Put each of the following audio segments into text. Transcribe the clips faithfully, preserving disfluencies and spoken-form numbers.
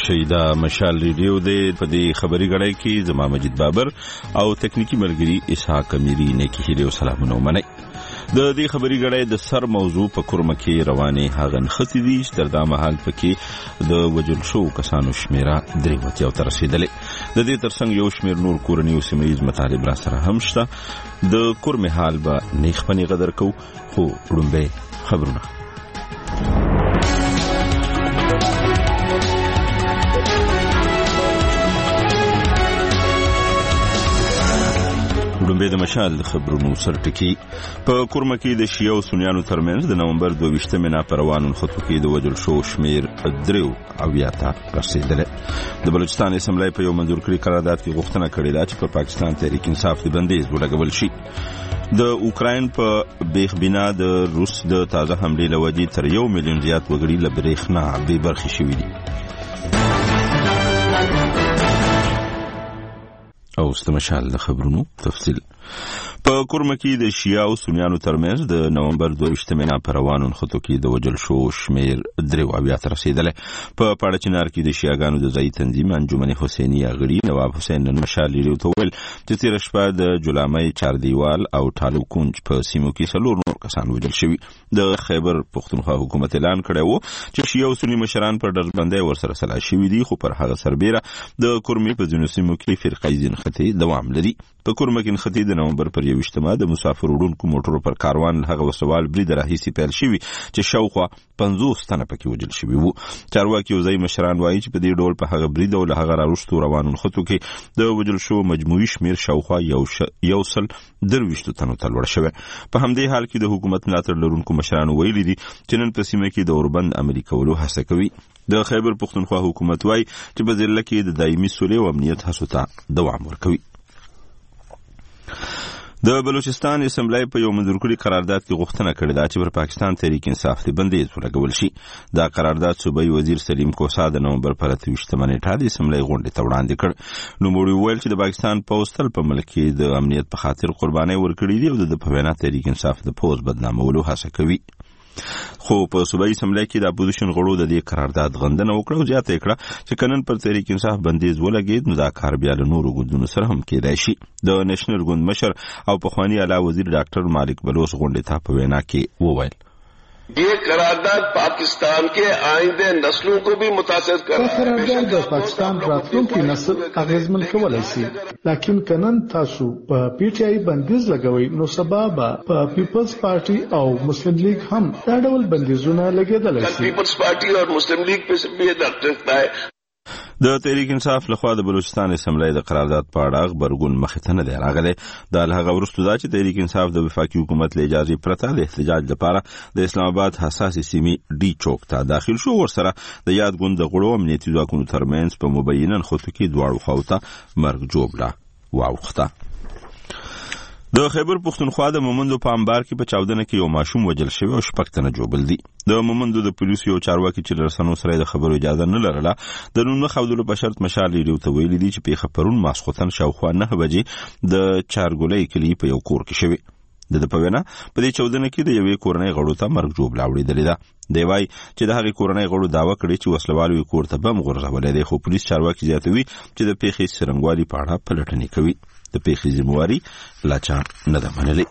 شي دا مشال ریډیو دی په دې خبري غړای کې زما مجید بابر او تکنیکی ملګری اسحاق امیری نه کې هیله او سلامونه ومني. د دې خبري غړای د سر موضوع په کورمه کې روانه هاغن ختی دي چې تر دا مهال پکې د وجل شو کسانو شمیره درې وتی او تر رسیدلې. د دې ترڅنګ یو شمیر نور کورنیو سیمایي مطالب را سره هم شته. د کورمه حال به نیخ پنی قدر کو خو وړاندې خبرونه وړاندې د مشال خبرونو سرټکی په کورمه کې د شیعه او سنیانو ترمنځ د نومبر دوه ویشتمې نه پر روانو خطو کې د وجل شو شمیر دریو او یاته رسیدلې. د بلوچستان اسمبلی په یو منظور کړي قرارداد کې غوښتنه کړې ده چې په پاکستان تحریک انصاف د بندیز ولګول شي. د اوکراین په بیخ بنا د روس د تازه حملې لوجې تر یو میلیون زیات وګړي له برېښنا بې برخې شوي دي. او استمشال د خبرونو تفصیل په کورمه کې د شیعه او سنیانو ترمنځ د نومبر دوه ویشتمې نه پر روانو خطو کې د وجل شو شمیر درې او بیا تر رسیدلې. په پاړچنار کې د شیعاګانو د ځای تنظیم انجمن حسینیه غړي نواب حسین نن مشال لري تو ویل چې تیر شپه د جولامای چاردیوال او ټالو کونج په سیمو کې څلور نور کسان وژل شوي. د خیبر پښتونخوا حکومت اعلان کړی و چې شیعه او سنی مشران پر ډزبندۍ ورسره سلا شوي دي، خو پر هغه سربیره د کورمې په ځینو سیمو کې فرقې ځنخته دوام لري. په کورمه کې نختی د نومبر پر یو ویشتمه د مسافر وړونکو موټرو پر کاروان هغه وسوال برید راهیسي پیل شوی چې شاوخوا پنځوس تنه پکې وژل شوي وو. چارواکي او ځای مشران وایي چې په دې ډول په هغه برید او له هغه راوستو روانو خطو کې د وژل شو مجموعي شمیر شاوخوا یو ش... یو سل درویشتو تنو ته لوړ شوی. په همدې حال کې د حکومت ملاتړ لرونکو مشرانو ویلي دي چې نن په سیمه کې د اوربند عملي کولو هڅه کوي. د خیبر پښتونخوا حکومت وایي چې په ضلع کې د دایمي سولې او امنیت هڅو ته دوام ورکوي. د بلوچستان اسمبلی په یو منظور کړي قرارداد کې غوښتنه کړې ده چې پر پاکستان تحریک انصاف د بندیز ولګول شي. دا قرارداد صوبایي وزیر سلیم کوسا د نومبر پر اته ویشتمه نیټه د اسمبلی غونډې ته وړاندې کړ. نوموړي وویل چې د پاکستان پوځ تل په ملک کې د امنیت په خاطر قربانۍ ورکړې دي او د په وینا تحریک انصاف د پوځ بدنامولو هڅه کوي. خو په صوبایي اسمبلی کې د اپوزیشن غړو د دې قرارداد غندنه وکړه او زیاته کړه چې کنن پر تحریک انصاف بندیز ولګید نو دا کار بیا له نورو ګوندونو سره هم کېدای شي. د نېشنل ګوند مشر او پخوانی اعلی وزیر ډاکټر مالک بلوچ غونډې ته په وینا کې وویل ये करारदाद पाकिस्तान के आइंदे नस्लों को भी मुतासिर कर रहा है. قرارداد د پاکستان راتلونکي نسل اغیزمن کولای شي، لیکن کنن تاسو په پی ټی آی بندیز لګوي نو سبا به په پیپلز پارټي او مسلم لیگ هم دا ډول بندیزونه لګیدل شي. پیپلز پارټي او مسلم لیگ په به د تخته د تحریک انصاف لخوا د بلوچستان اسمبلی د قرارداد په اړه خبرګون مخې ته نه دی راغلی. د هغه وروسته دا چې تحریک انصاف د وفاقي حکومت له اجازې پرته د احتجاج لپاره د اسلام آباد حساسې سیمې ډي چوک ته داخل شو. ورسره د یاد ګوند د غړو امنیتي ځواکونو ترمنځ په مبینن خطو کې دواړو خواو ته مرګ جوړه واوښته. د خیبر پښتونخوا د مومندو په انبار کې په چاودنه کې یو ماشوم وژل شوی او شپږ تنه جوړبل دي. د مومندو د پولیسو یو چارواکي چې رسنو سره د خبرو اجازه نه لرله د نوم نه خودلو په شرط مشال لري ته ویلي دي چې پیښه پرون ماسخوتن شاوخوا نه بجې د چارګولۍ کلی په یو کور کې شوی. د په وینا په دې چاودنه کې د یوې کورنۍ غړو ته مرګ جوړ لاوړېدل ده. دی وايي چې د هغې کورنۍ غړو دعوه کړې چې وسلوالو یې کور ته بم غورځولی دی، خو پولیس چارواکي زیاتوي چې د پیښې څرنګوالي په اړه پلټنې کوي. د پیښې ذمہواري لا چا نه ده منلې.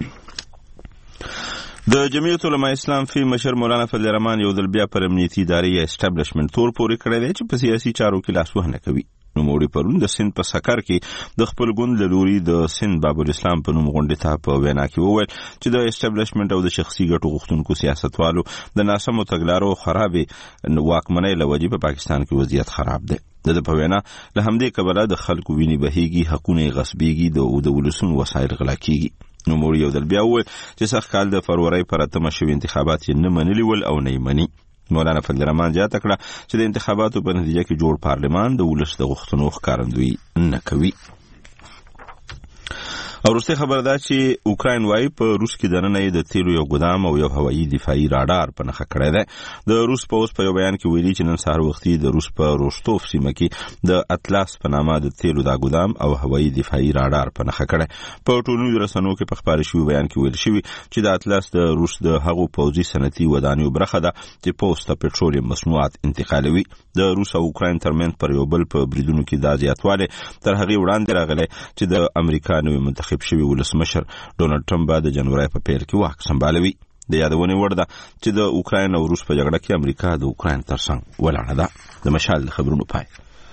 د جمعیت علماء اسلام فی مشر مولانا فضل الرحمن یو ځل بیا پر امنیتي ادارې اسټابلیشمنټ تور پورې کړی دی چې په سیاسي چارو کې لاسوهنه کوي. نوموړي پرون د سند په سکر کې د خپل ګوند له لوري د سند باب الاسلام په نوم غونډې ته په وینا کې وویل چې د اسټابلیشمنټ او د شخصي ګټو غوښتونکو سیاستوالو د ناسمو تګلارو خرابې واکمنۍ له وجې په پاکستان کې وضعیت خراب دی. د په وینا له همدې کبله د خلکو وینې بهیږي، حقونه یې غصبېږي، د ولسونو وسایل غلا کېږي. نوموړي یو ځل بیا وویل چې سږ کال د فروری پر اتمه شوي انتخابات یې نه منلي ول او نه یې مني. مولانا فضل الرحمن زیاته کړه چې د انتخاباتو په نتیجه کې جوړ پارلمان د ولس د غوښتنو ښکارندویي نه کوي. وروسته خبر ده چې اوکراین وايي په روس کې دننه د تیلو یو ګدام او یو هوایي دفاعي راډار په نښه کړی دی. د روس پوځ په یو بیان کې ویلي چې نن سهار وختي د روس په روستوف سیمه کې د اطلس په نامه د تیلو دا ګدام او هوایي دفاعي راډار په نښه کړی. په ټولنیزو رسنیو کې په خپاره شوي بیان کې ویل شوي چې د اطلس د روس د هغو پوځي صنعتي ودانیو برخه ده چې پوځ ته پټرولیم مصنوعات انتقالوي. د روس او اوکراین ترمنځ پر یو بل په بریدونو کې دا زیاتوالی تر هغې وړاندې راغلی چې د امریکا نوی منتخب شوی ولسمشر ډونالډ ټرمپ به د جنوري په پیل کې واک سمبالوي. د یادونې وړ ده چې د اوکراین او روس په جګړه کې امریکا د اوکراین ترڅنګ ولاړه ده. د مشال د خبرونو پای.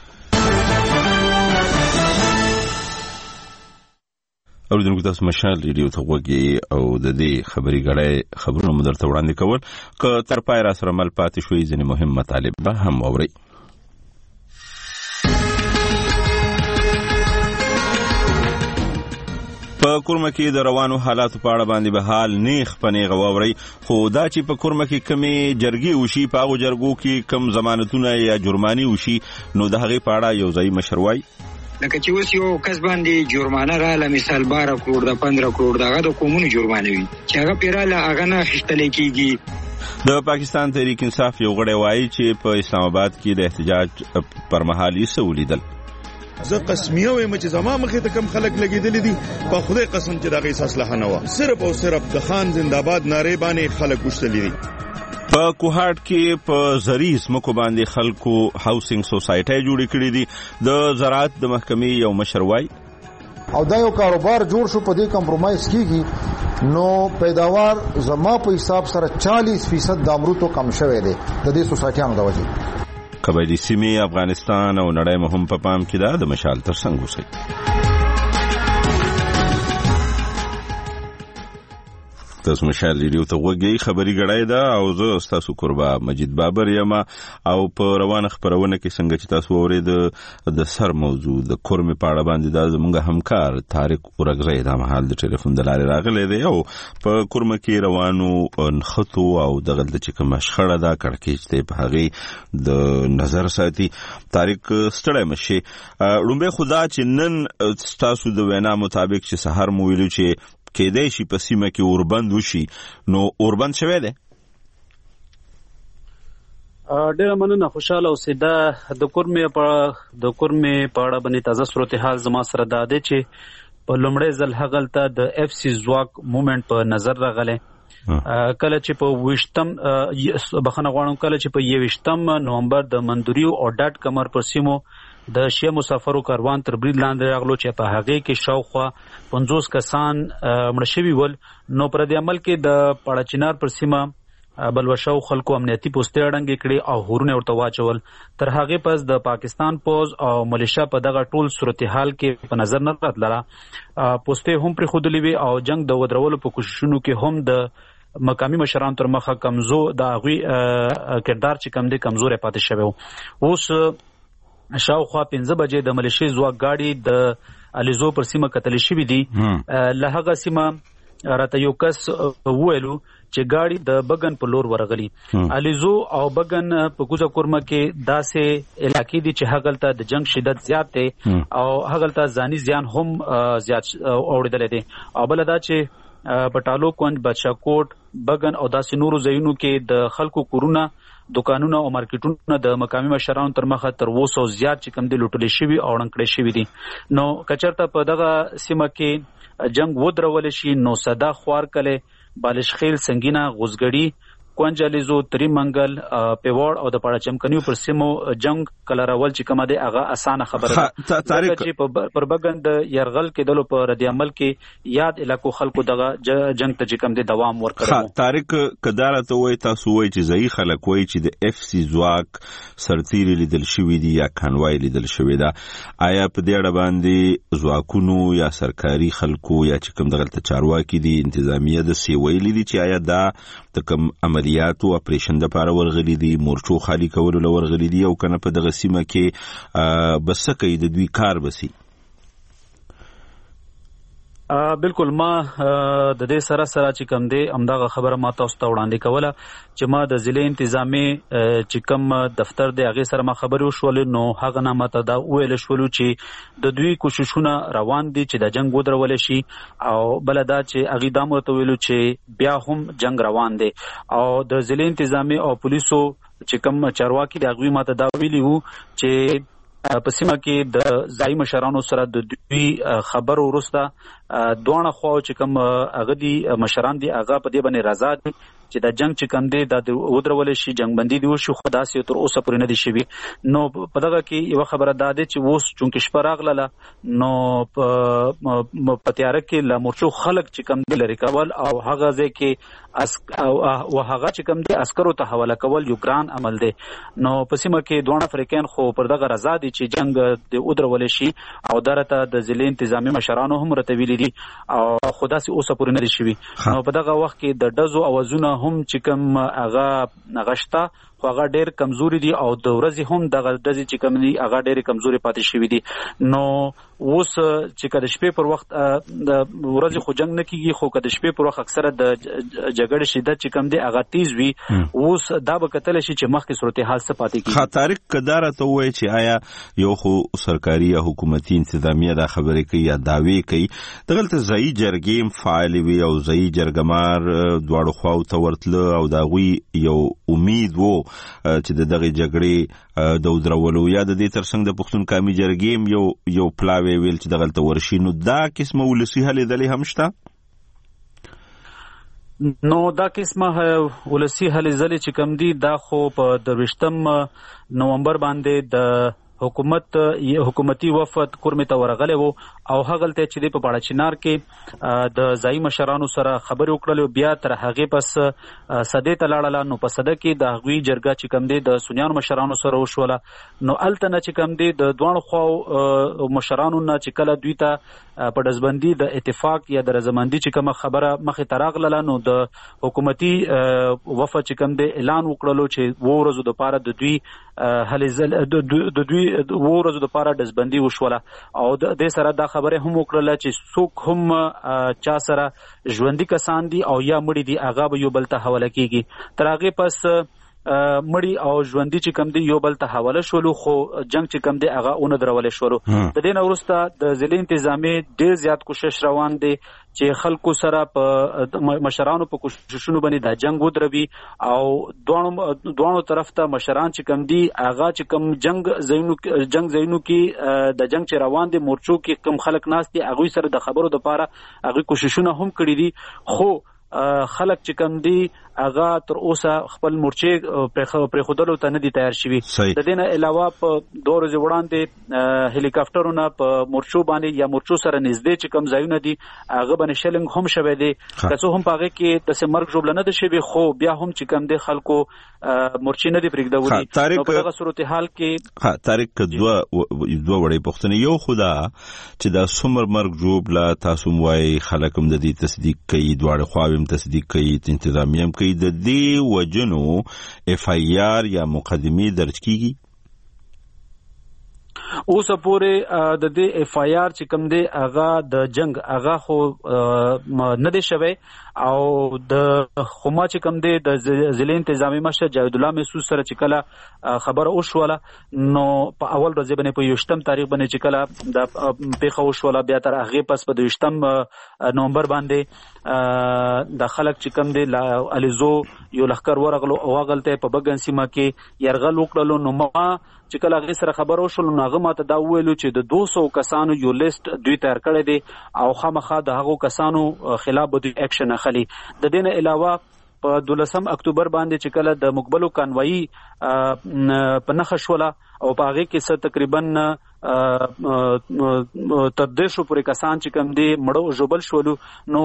اوریدونکو تاسو مشال ریډیو ته غوږی او د دې خبري غړې خبرونه مو درته وړاندې کول. که تر پای را سره مل پاتې شوي ځینې مهم مطالب به هم واورئ. په کورمه کې د روانو حالاتو په اړه باندې به حال نیغ په نیغه واورئ. خو دا چې په کورمه کې کمې جرګې وشي په هغو جرګو کې کم ضمانتونه یا جرمانې وشي نو د هغې په اړه یو ځایي مشر وایي لکه چې اوس یو کس باندې جرمانه رااله مثال بارہ کروڑ د پندرہ کروڑ دغه د قومونو جرمانه وي چې هغه پیراله هغه نه اخیستلی کېږي. د پاکستان تحریک انصاف یو غړی وایي چې په اسلام آباد کې د احتجاج پر مهال یې څه ولیدل. زه قسمیه وایم چې زما مخې ته کم خلک لګېدلي دي په خدای قسم چې د هغې اسلحه نه وه صرف او صرف د خان زنده‌باد نارې باندې خلک وشتلي دي. په کوهاټ کې په زرعي ځمکو باندې خلکو هاوسینګ سوسایټۍ جوړې کړې دي. د زراعت د محکمې یو مشر وایي او دا یو کاروبار جوړ شو په دې کمپرومایز کیږي نو پیداوار زما په حساب سره چالیس فیصد د امرودو کم شوی دی د دې سوسایټیانو د وجې. قبایلی سیمې افغانستان او نړۍ مهم په پام کې ده. د مشال ترڅنګ اوسئ. تاسو مشال ریډیو ته غوږی خبري غړای ده او زه تاسو قربا مجید بابر یم او په روانه خبرونه کې څنګه چې تاسو اورید د سر موضوع د کورمې په اړه باندې د زموږ همکار طارق اورګزی د مهال د ټلیفون د لارې راغلی دی او په کورمه کې روانو نخټو او دغه د چې کوم شخړه ده کړکېچ دی په هغې د نظر ساتي. طارق ستړی مشي لومبه خدا چې نن تاسو د وینا مطابق چې سحر مو ویلو چې کېدای شي په سیمه کې اوربند وشي نو اوربند شوی دی. ډېره مننه خوشحاله اوسئ. دا د کورمې په د کورمې په اړه باندې تازه صورتحال زما سره دا دی چې په لومړی ځل هغلته د اف سی ځواک مومنټ په نظر راغلی کله چې په ویشتم بخښنه غواړم کله چې په یویشتم نومبر د مندوریو او ډاټ کمر پر سیمو د شیعه مسافرو کاروان تر برید لاندې راغلو چې په هغې کې شاوخوا پنځوس کسان مړه شوي ول. نو پر دې عمل کې د پاړه چنار پر سیمه بلوشاو خلکو امنیتي پوستې ړنګې کړې او هورونه ورته واچول. تر هغې پس د پاکستان پوځ او ملیشیا په دغه ټول صورتحال کې په نظر نه راتلله. پوستې هم پرېښودلې وې او جنگ د ودرولو په کوششونو کې هم د مقامی مشران تر مخه کمزور د هغوی کردار چې کم دی کمزوری پاتې شوی و. اوس شاوخوا پنځه بجې د ملیشي ځواک ګاډي د الیزو پر سیمه کتلې شوي دي. له هغه سیمه راته یو کس وویلو چې ګاډي د بګن په لور ورغلي. الیزو او بګن په کوزه کورمه کې داسې علاقې دي چې هغلته د جنگ شدت زیات دی او هغلته ځاني زیان هم زیات اوریدلی دی. او بل دا چې پټالو کونج بادشاهکوټ بګن او داسې نورو ځایونو کې د خلکو کورونه دکانونه او مارکیټونه د مقامی مشرانو تر مخه تر اوه سوه زیات چې کوم دي لوټلې شوي او ړنګ کړی شوي دي. نو که چېرته په دغه سیمه کې جنګ ودرولی شي نو صدا خوارکلی بالشخیل سنګینه غوزګړي کونج الیزو تری منګل پیوړ او د پاړه چمکنیو پر سیمو جنگ کله راول چې کومه دی هغه اسانه خبره ده. چې پر بګن د یرغل کېدلو په ردی عمل کې یاد علاقو خلکو دغه جنگ ته چې کوم دی دوام ورکړو. طارق کدار ته وایي تاسو وایي چې ځایي خلک وایي چې د اف سی ځواک سرتیري لیدل شوي دي یا کانوای لیدل شوي ده. آیا په دې اړه باندې ځواکونو یا سرکاري خلکو یا چې کوم دغلته چارواکي دي انتظامیه د سی ویلي دي چې آیا دا د کوم عملیاتو اپریشن د پاره ورغلي دي مورچو خالی کولو له ورغلي دي او کنه په دغه سیمه کې بس کوي د دوی کار بسي؟ بالکل ما د دې سره سره چې کوم دی همدغه خبره ما تاسو ته وړاندې کوله چې ما د ضلع انتظامی چې کوم دفتر دی هغه سره ما خبرې وشولې نو هغه نه ماته دا ویل شولو چې د دوی کوششونه روان دي چې د جنگ ودرول شي او بل دا چې هغه د امر ویلو چې بیا هم جنگ روان دي او د ضلع انتظامی او پولیسو چې کوم چارواکي د هغه ماته دا ویلي وو چې په سیمه کې د ځای مشرانو سره د دوی خبر ورسته دوه خو چې کوم هغه دي مشران دي هغه په دې باندې رضا دي چې د جنگ چې کوم دی د ودرول شي جنگ بندي دی شو خدا سي تر اوسه پورې نه دي شوی نو په دغه کې یو خبره ده چې ووس چونکه شپه راغله نو په تیار کې لا مرچو خلک چې کوم دی لري کول او هغه ځکه اس او هغه چې کوم دی عسکرو ته حواله کول یو ګران عمل دی نو په سیمه کې دوه افریقین خو پر دغه رضا دي چې جنگ دی ودرول شي او درته د ضلع انتظامی مشرانو هم رتویلي دي او خدا سي اوسه پورې نه دي شوی نو په دغه وخت کې د دزو اوازونه هم چې کوم هغه نغشتا خو هغه ډېر کمزوري دي او د ورځې هم دغه دزي چې کوم دي هغه ډېر کمزوري پاتې شوی دي نو اوس چې کله شپې پر وخت د ورځې خو جنگ نه کیږي خو کله شپې پر وخت اکثره د جګړې شدت چې کوم دي هغه تیز وي اوس دا به کتل شي چې مخکې صورتحال څه پاتې کیږي ها طارق قداره ته وایي چې آیا یو خو سرکاري یا حکومتي انتظامیه دا خبرې کوي یا داوی کوي دغلته ځای جرګې فعال وي او ځای جرګمار دواړو خواو ته ورتله او دا غوي یو امید وو چې د دغه جګړې د ودرولو یا د دې ترڅنګ د پښتون قومي جرګې یو یو پلاوی ویل چې دغلته ورشي نو دا قسمه ولسی هلې دلې هم شته نو دا قسمه ولسی هلې ځلې چې کم دي دا خو په درویشتم نومبر باندې د حکومت حکومتي وفد کورمه ته ورغلی وو او هغه ته چې په باړه چنار کې د ځای مشرانو سره خبرې وکړلې بیا تر هغه پس صدې ته لاړل نو په صده کې د غوي جرګه چې کم دي د سونیانو مشرانو سره وشوله نو التنه چې کم دي د دوه خو مشرانو نه چې کله دوی ته په دزبندي د اتفاق یا د رضامندي چې کوم خبره مخې تراغله نو د حکومتي وفد چې کم دي اعلان وکړلو چې وو ورځو د پاره د دوی هلې د دوی وو ورځو د پاره دزبندي وشوله او د دې سره دا خبره هم وکړله چې څوک هم چا سره ژوندۍ کسان دي او یا مړي دي هغه به یو بل ته حواله کیږي تر هغه پس مړي او ژوندۍ چې کم دي یو بل ته حواله شولو خو جنگ چې کم دي هغه اون درول شولو د دې نه وروسته د ضلع انتظامی ډېر زیات کوشش روان دي چې خلکو سره په مشرانو په کوششونو باندې د جنگ ودروي او دوه دوه طرف ته مشران چې کم دي هغه چې کم جنگ زینو جنگ زینو کې د جنگ چې روان دي مورچو کې کم خلک ناس دي هغه سره د خبرو د پاره هغه کوششونه هم کړی دي خو خلک چې کم دي هغه تر اوسه خپل مورچې پر خودلو ته نه دي تیار شوي د دې نه علاوه په دوه ورځې وړاندې هلیکاپټرونه په مورچو باندې یا مورچو سره نږدې چې کم ځایونه دي هغه باندې شلنګ هم شوی دی که څه هم په هغه کې د مرګ ژوبله نه ده شوي خو بیا هم چې کم دي خلکو مورچې نه دي پرېږدولي نو په دغه صورتحال کې طارق دوه دوه وړې پوښتنې یو خو دا چې دا څومره مرګ ژوبله تاسو هم وایي خلک هم د دې تصدیق کوي دواړه خواوې هم تصدیق کوي انتظامیه هم کوي د دې وجنو اف ای آر یا مقدمه درج کیږي اوس پورې د دې اف ای آر چې کوم دی هغه د جنگ هغه خو نه دی شوی او د خما چې کوم دی د ضلع انتظامی مشر جاوید الله محسوس سره چې کله خبر اوشوله نو په اول ورځ باندې په یوشتم تاریخ باندې چې کله د پیښه وشوله بیا تر هغه پس په دویشتم نومبر باندې د خلک چې کوم دی الیزو یو لخر ورغلو او غلطه په بګن سیمه کې يرغل وکړلو نو ما چې کله هغه سره خبر وشول نو هغه ماته دا ویلو چې د دوه سوه کسانو یو لیست دوی تیار کړی دی او خامخا د هغو کسانو خلاف به دوی اکشن اخلي د دې نه علاوه په دولسم اکتوبر باندې چې کله د مقبلو کانوایی په نخښه شوله او په هغه کې څه تقریبا تر دې شو پورې کسان چې کوم دی مړو ژوبل شولو نو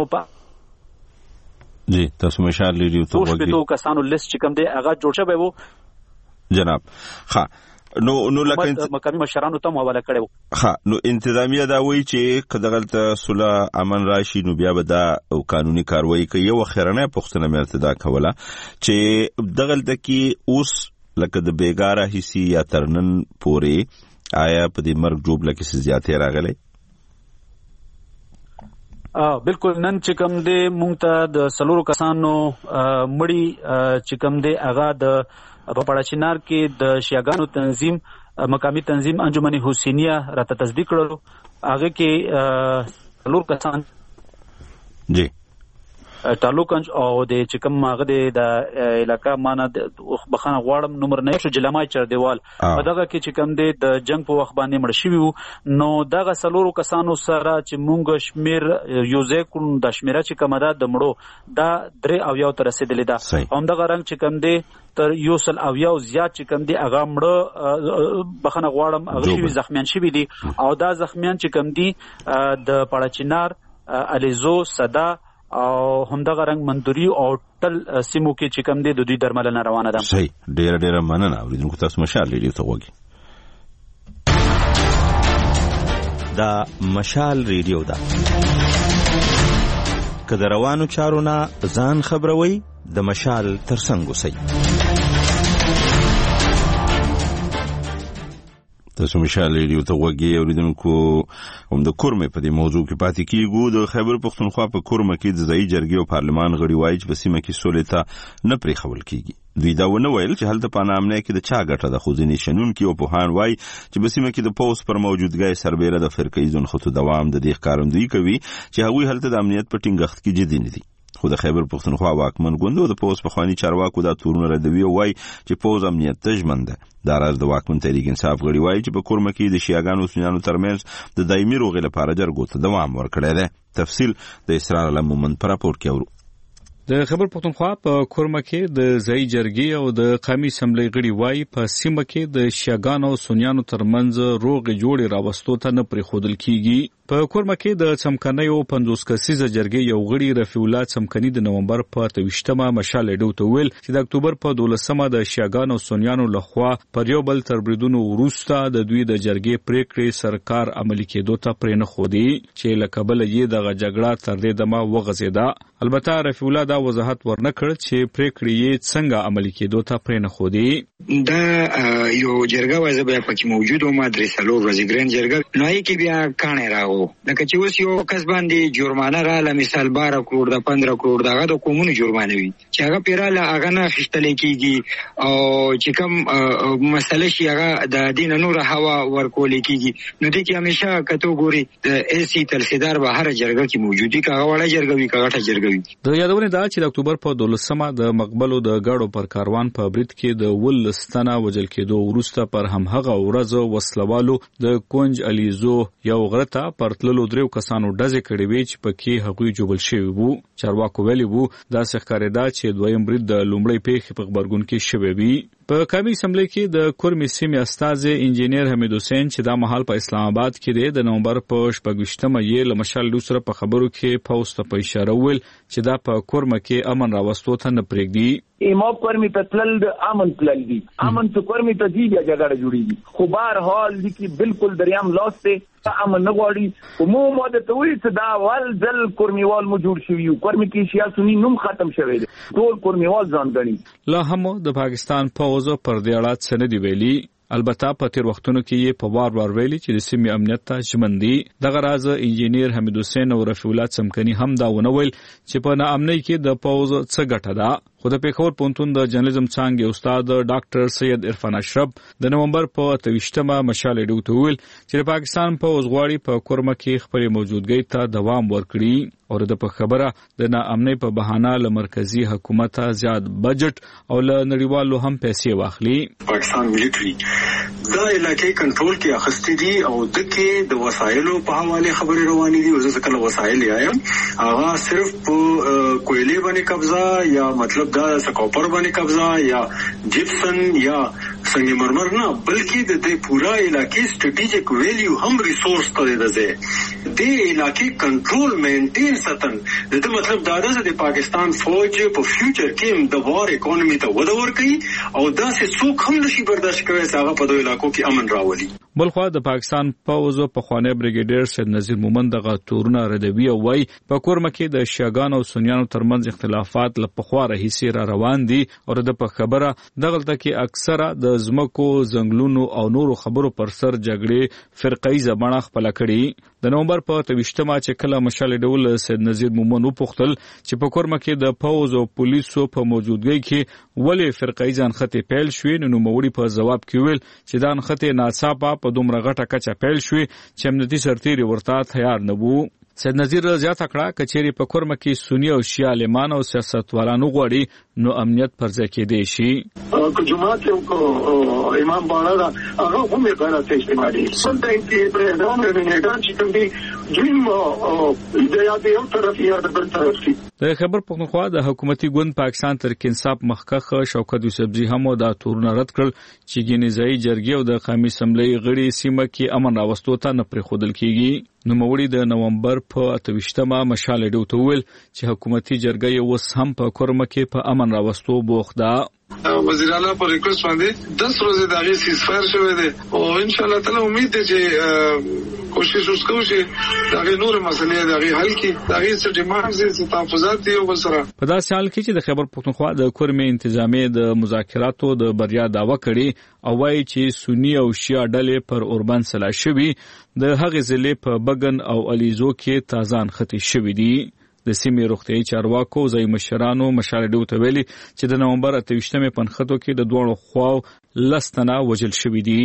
په جی تاسو مشال لري ته وګورئ تو کسانو لیست چې کوم دی هغه جوړ شوی وو جناب ها نو نو لکه مقامی مشرانو ته حواله کړو ها نو انتظامیه دا وایي چې کداغلته صلح امن راشي نو بیا به دا قانوني کاروایی کوي یو خیرنه پښتنه مرتدا کوله چې دغلته کې اوس لکه د بیګاره هيسي یا ترنن پورې آیا په دې مرګ جوړ لکه زیاتې راغلي بالکل نن چې کوم دی مونږ ته د سلورو کسانو مړی چې کوم دی هغه د په پړاچینار کې د شیعاګانو تنظیم مقامی تنظیم انجمن حسینیه راته تصدیق کړو. هغه کې سلور کسان جی تعلقنج او د چې کوم هغه د علاقہ معنا بخانه غواړم نمبر نه شو جلمای چر دیوال په دغه کې چې کوم دی د جنگ په وخت باندې مړ شوی وو. نو دغه سلورو کسانو سره چې مونږ شمیر یوزې کوم د شمیره چې کومه ده د مړو دا درې او یو تر رسیدلې ده. هم دغه رنګ چې کوم دی تر یو سل او یو زیات چې کوم دی هغه مړه بخانه غواړم هغه شوی زخمیان شوی دي او دا زخمیان چې کوم دی د پړاچینار الیزو صدا او همدغه رنګ مندوري او ټل سیمو کې چې کوم دی د دوی درملنه روانه ده. صحیح ډیره ډیره مننه. اوریدونکو تاسو مشال ریډیو ته وګورئ. دا مشال ریډیو ده. که د روانو چارو نه ځان خبروي د مشال ترڅنګ اوسئ. تاسو مشال ریډیو ته وګورئ. اوریدونکو هم د کورمه په دې موضوع کې پاتې کیږو. د خیبر پښتونخوا په کورمه کې د ځایي جرګې او پارلمان غړي وایي چې په سیمه کې سولې ته نه پرېښول کیږي. دوی دا ونه ویل چې هلته په نامنه کې د چا ګټه ده، خو ځینې شنونکي او پوهان وایي چې په سیمه کې د پوځ پر موجودګۍ سربیره د فرقه ییز نښتو دوام د دې ښکارندویي کوي چې هغوی هلته د امنیت په ټینګښت کې جدي نه دي. خو د خیبر پښتونخوا واکمن ګوند او د پوځ پخواني چارواکو دا تورونه ردوي او وایي چې پوځ امنیت ته ژمن ده. دا راز د واکمن تحریک انصاف غړي وایي چې په کورمه کې د شیعاګانو سنیانو ترمنځ د دایمي روغې لپاره جرګو ته دوام ورکړی دی. تفصیل د اسرار علم مومند په راپور کې اورو. د خیبر پښتونخوا په کورمه کې د ځایي جرګې او د قومي اسمبلی غړي وایي په سیمه کې د شیعاګانو او سنیانو ترمنځ روغې جوړې راوستو ته نه پرېښودل کیږي. په کورمه کې د څمکنیو پنځوس کسیزه جرګې یو غړي رفیع الله څمکني د نومبر په اته ویشتمه مشال ریډیو ته ویل چې د اکتوبر په دولسمه د شیعاګانو او سنیانو لخوا پر یو بل تر بریدونو وروسته د دوی د جرګې پریکړې سرکار عملي کېدو ته پرې نه ښودي چې له کبله یې دغه جګړه تر دې دمه وغځېده. البته رفیع الله دا وضاحت ورنکړ چې پریکړې یې څنګه عملي کېدو ته پرې نه ښودي. دا یو جرګه وځه بیا پکې موجود و ما درې څلور ورځې ګران جرګه نو یې کې بیا کاڼی راغو لکه چې اوس یو کس باندې جرمانه رااله مثال بارہ کروڑ د پندرہ کروڑ دغه د قومونو جرمانه وي چې هغه پیراله هغه نه اخیستل کېږي او چې کوم مسله شي هغه د دین نور هوا ورکول کېږي. نو دې کې همیشه کته ګوري د ایسی تلسیدار به هر جرګه کې موجودي کاغه وړه جرګه وي کاغه جرګه وي. د یادونه دا چې د اکتوبر په دولسمه د مقبلو د غاړو پر کاروان په برید کې د ولستانه وجل کېدو وروسته پر همغه ورځ وسلوالو د کونج الیزو یو غرته پرتللو دریو کسانو ډزې کړې وې چې پکې هغوی جوړل شوی وو. چارواکو ویلي وو دا ښکارېده چې دویم برید د لومړۍ پیښې په غبرګون کې شوی وي. په قومي اسمبلی کې د کورمې سیمې استازي انجینیر حمید حسین چې دا مهال په اسلام آباد کې دی د نومبر په شپږویشتمه یې له مشال ریډیو سره په خبرو کې پوسټ ته په اشاره وویل چې دا په کورمه کې امن راوستو ته نه پرېږدي. ایما کورمې ته تلل د امن تلل دي امن ته کورمې ته دی بیا جګړه جوړیږي. خو بهر حال دي کې بالکل دریام لاس ته امن نه غواړي. خو مو ماده ته وایي چې دا ول ځل کورمیوال مو جوړ شوی یو کورمې کې شیا سنی نوم ختم شوی دی ټول کورمیوال ځان غړي. لا هم د پاکستان پوځ پر دې اړه څه نه دی ویلي. البته په تیر وختونو کې یې په وار وار ویلي چې د سیمې امنیت ته ژمن دي. دغه راز انجینیر حمید حسین او رفیع الله څمکني هم دا ونه ویل چې په ناامنۍ کې د پوځ څه ګټه ده. خو د پېښور پوهنتون د جرنالیزم څانګې استاد ډاکټر سید عرفان اشرف د نومبر په اته ویشتمه مشال ریډیو ته ویل چې د پاکستان پوځ غواړي په کورمه کې خپلې موجودګۍ ته دوام ورکړي او د په خبره د ناامنۍ په بهانه له مرکزی حکومت زیات بجټ او له نړیوالو هم پیسې واخلي. پاکستان ملټري دا علاقې کنټرول کې اخستې دي او د کې د وسایلو په حواله خبرې روانې دي. او ځکه کله وسایل یایم هغه صرف په کویلې باندې قبضه یا مطلب دا سکوپر باندې قبضه یا جپسن یا سنگ مرمر نه بلکې د دې پورا علاقې سټریټیجیک ویلیو هم ریسورس ته ده ده د علاقې کنټرول مینټین ساتن. د مطلب دا ده چې د پاکستان فوج په فیوچر کې د وار اکانومي ته وده ورکړي او دا څه څوک هم نشي برداشت کوي چې هغه په دوی علاقو کې امن راولي. بلخوا د پاکستان پوځ په خوانی بریګیډیر سید نذیر مومند دغه تورونه ردوی او وای په کورمه کې د شیعاګانو او سنیانو ترمنځ اختلافات ل پخوا راهیسي را روان دي او د په خبره دغلته کې اکثره د زمکو زنګلونو او نورو خبرو پر سر جګړې فرقای زبانه خپل کړي د نومبر په تویشتمه چې کله مشال ډول سید نذیر مومند وپختل چې په کورمه کې د پوځ او پولیسو په موجودګۍ کې ولې فرقای ځان خطي پیل شوې نو موړي په جواب کې ویل چې دا خطي ناڅاپه په دومره غټه کچه پیل شوې چې امنیتي سرتیري ورته تیار نه وو. سید نذیر زیاته کړه کچېری په کورمه کې سنی او شیعه عالمان او سیاستوالانو غوړي نو امنیت پر ځای کې دی شي که جماعت او امام بالا دا هغه هم یې غلط استعمالي څنګه چې په دغه نه چې کوم دي دریم د یاد یو طرف یا د بل طرف دي. د خبر پښتونخوا د حکومتي ګوند پاکستان تحریک انصاف مخکخ شوکت یوسفزي هم دا تورونه رد کړل چې ګینځای جرګي او د قومي اسمبلی غړي سیمه کې امن راوستو ته نه پرې خودل کیږي. نو موړي د نومبر په اتوشتمه مشال ډیو ته ویل چې حکومتي جرګي اوس هم په کورمه کې په امن راوستو بوخت ده. وزیر اعلی په ریکوست باندې دس ورځې د هغې سیزفایر شوی دی او ان شاء الله تعالی امید دی چې کوشش وکړو چې د هغې نورې مسلې د هغې حل کړي د هغې څه ډیمانډز دي څه تحفظات دي یو بل سره. په داسې حال کې چې د خیبر پښتونخوا د کورمې انتظامیې د مذاکراتو د بریا دعوه کړې او وایي چې سنی او شیعه ډلې پر اوربند سلا شوي د هغې ضلعې په بګن او علیزو کې تازان خطي شوي دي. د سیمې روغتیايي چارواکو ځای مشرانو مشال ډیو ته ویلي چې د نومبر اتوشتمې پنخته کې د دوړو خواو لستنه وجل شوي دي.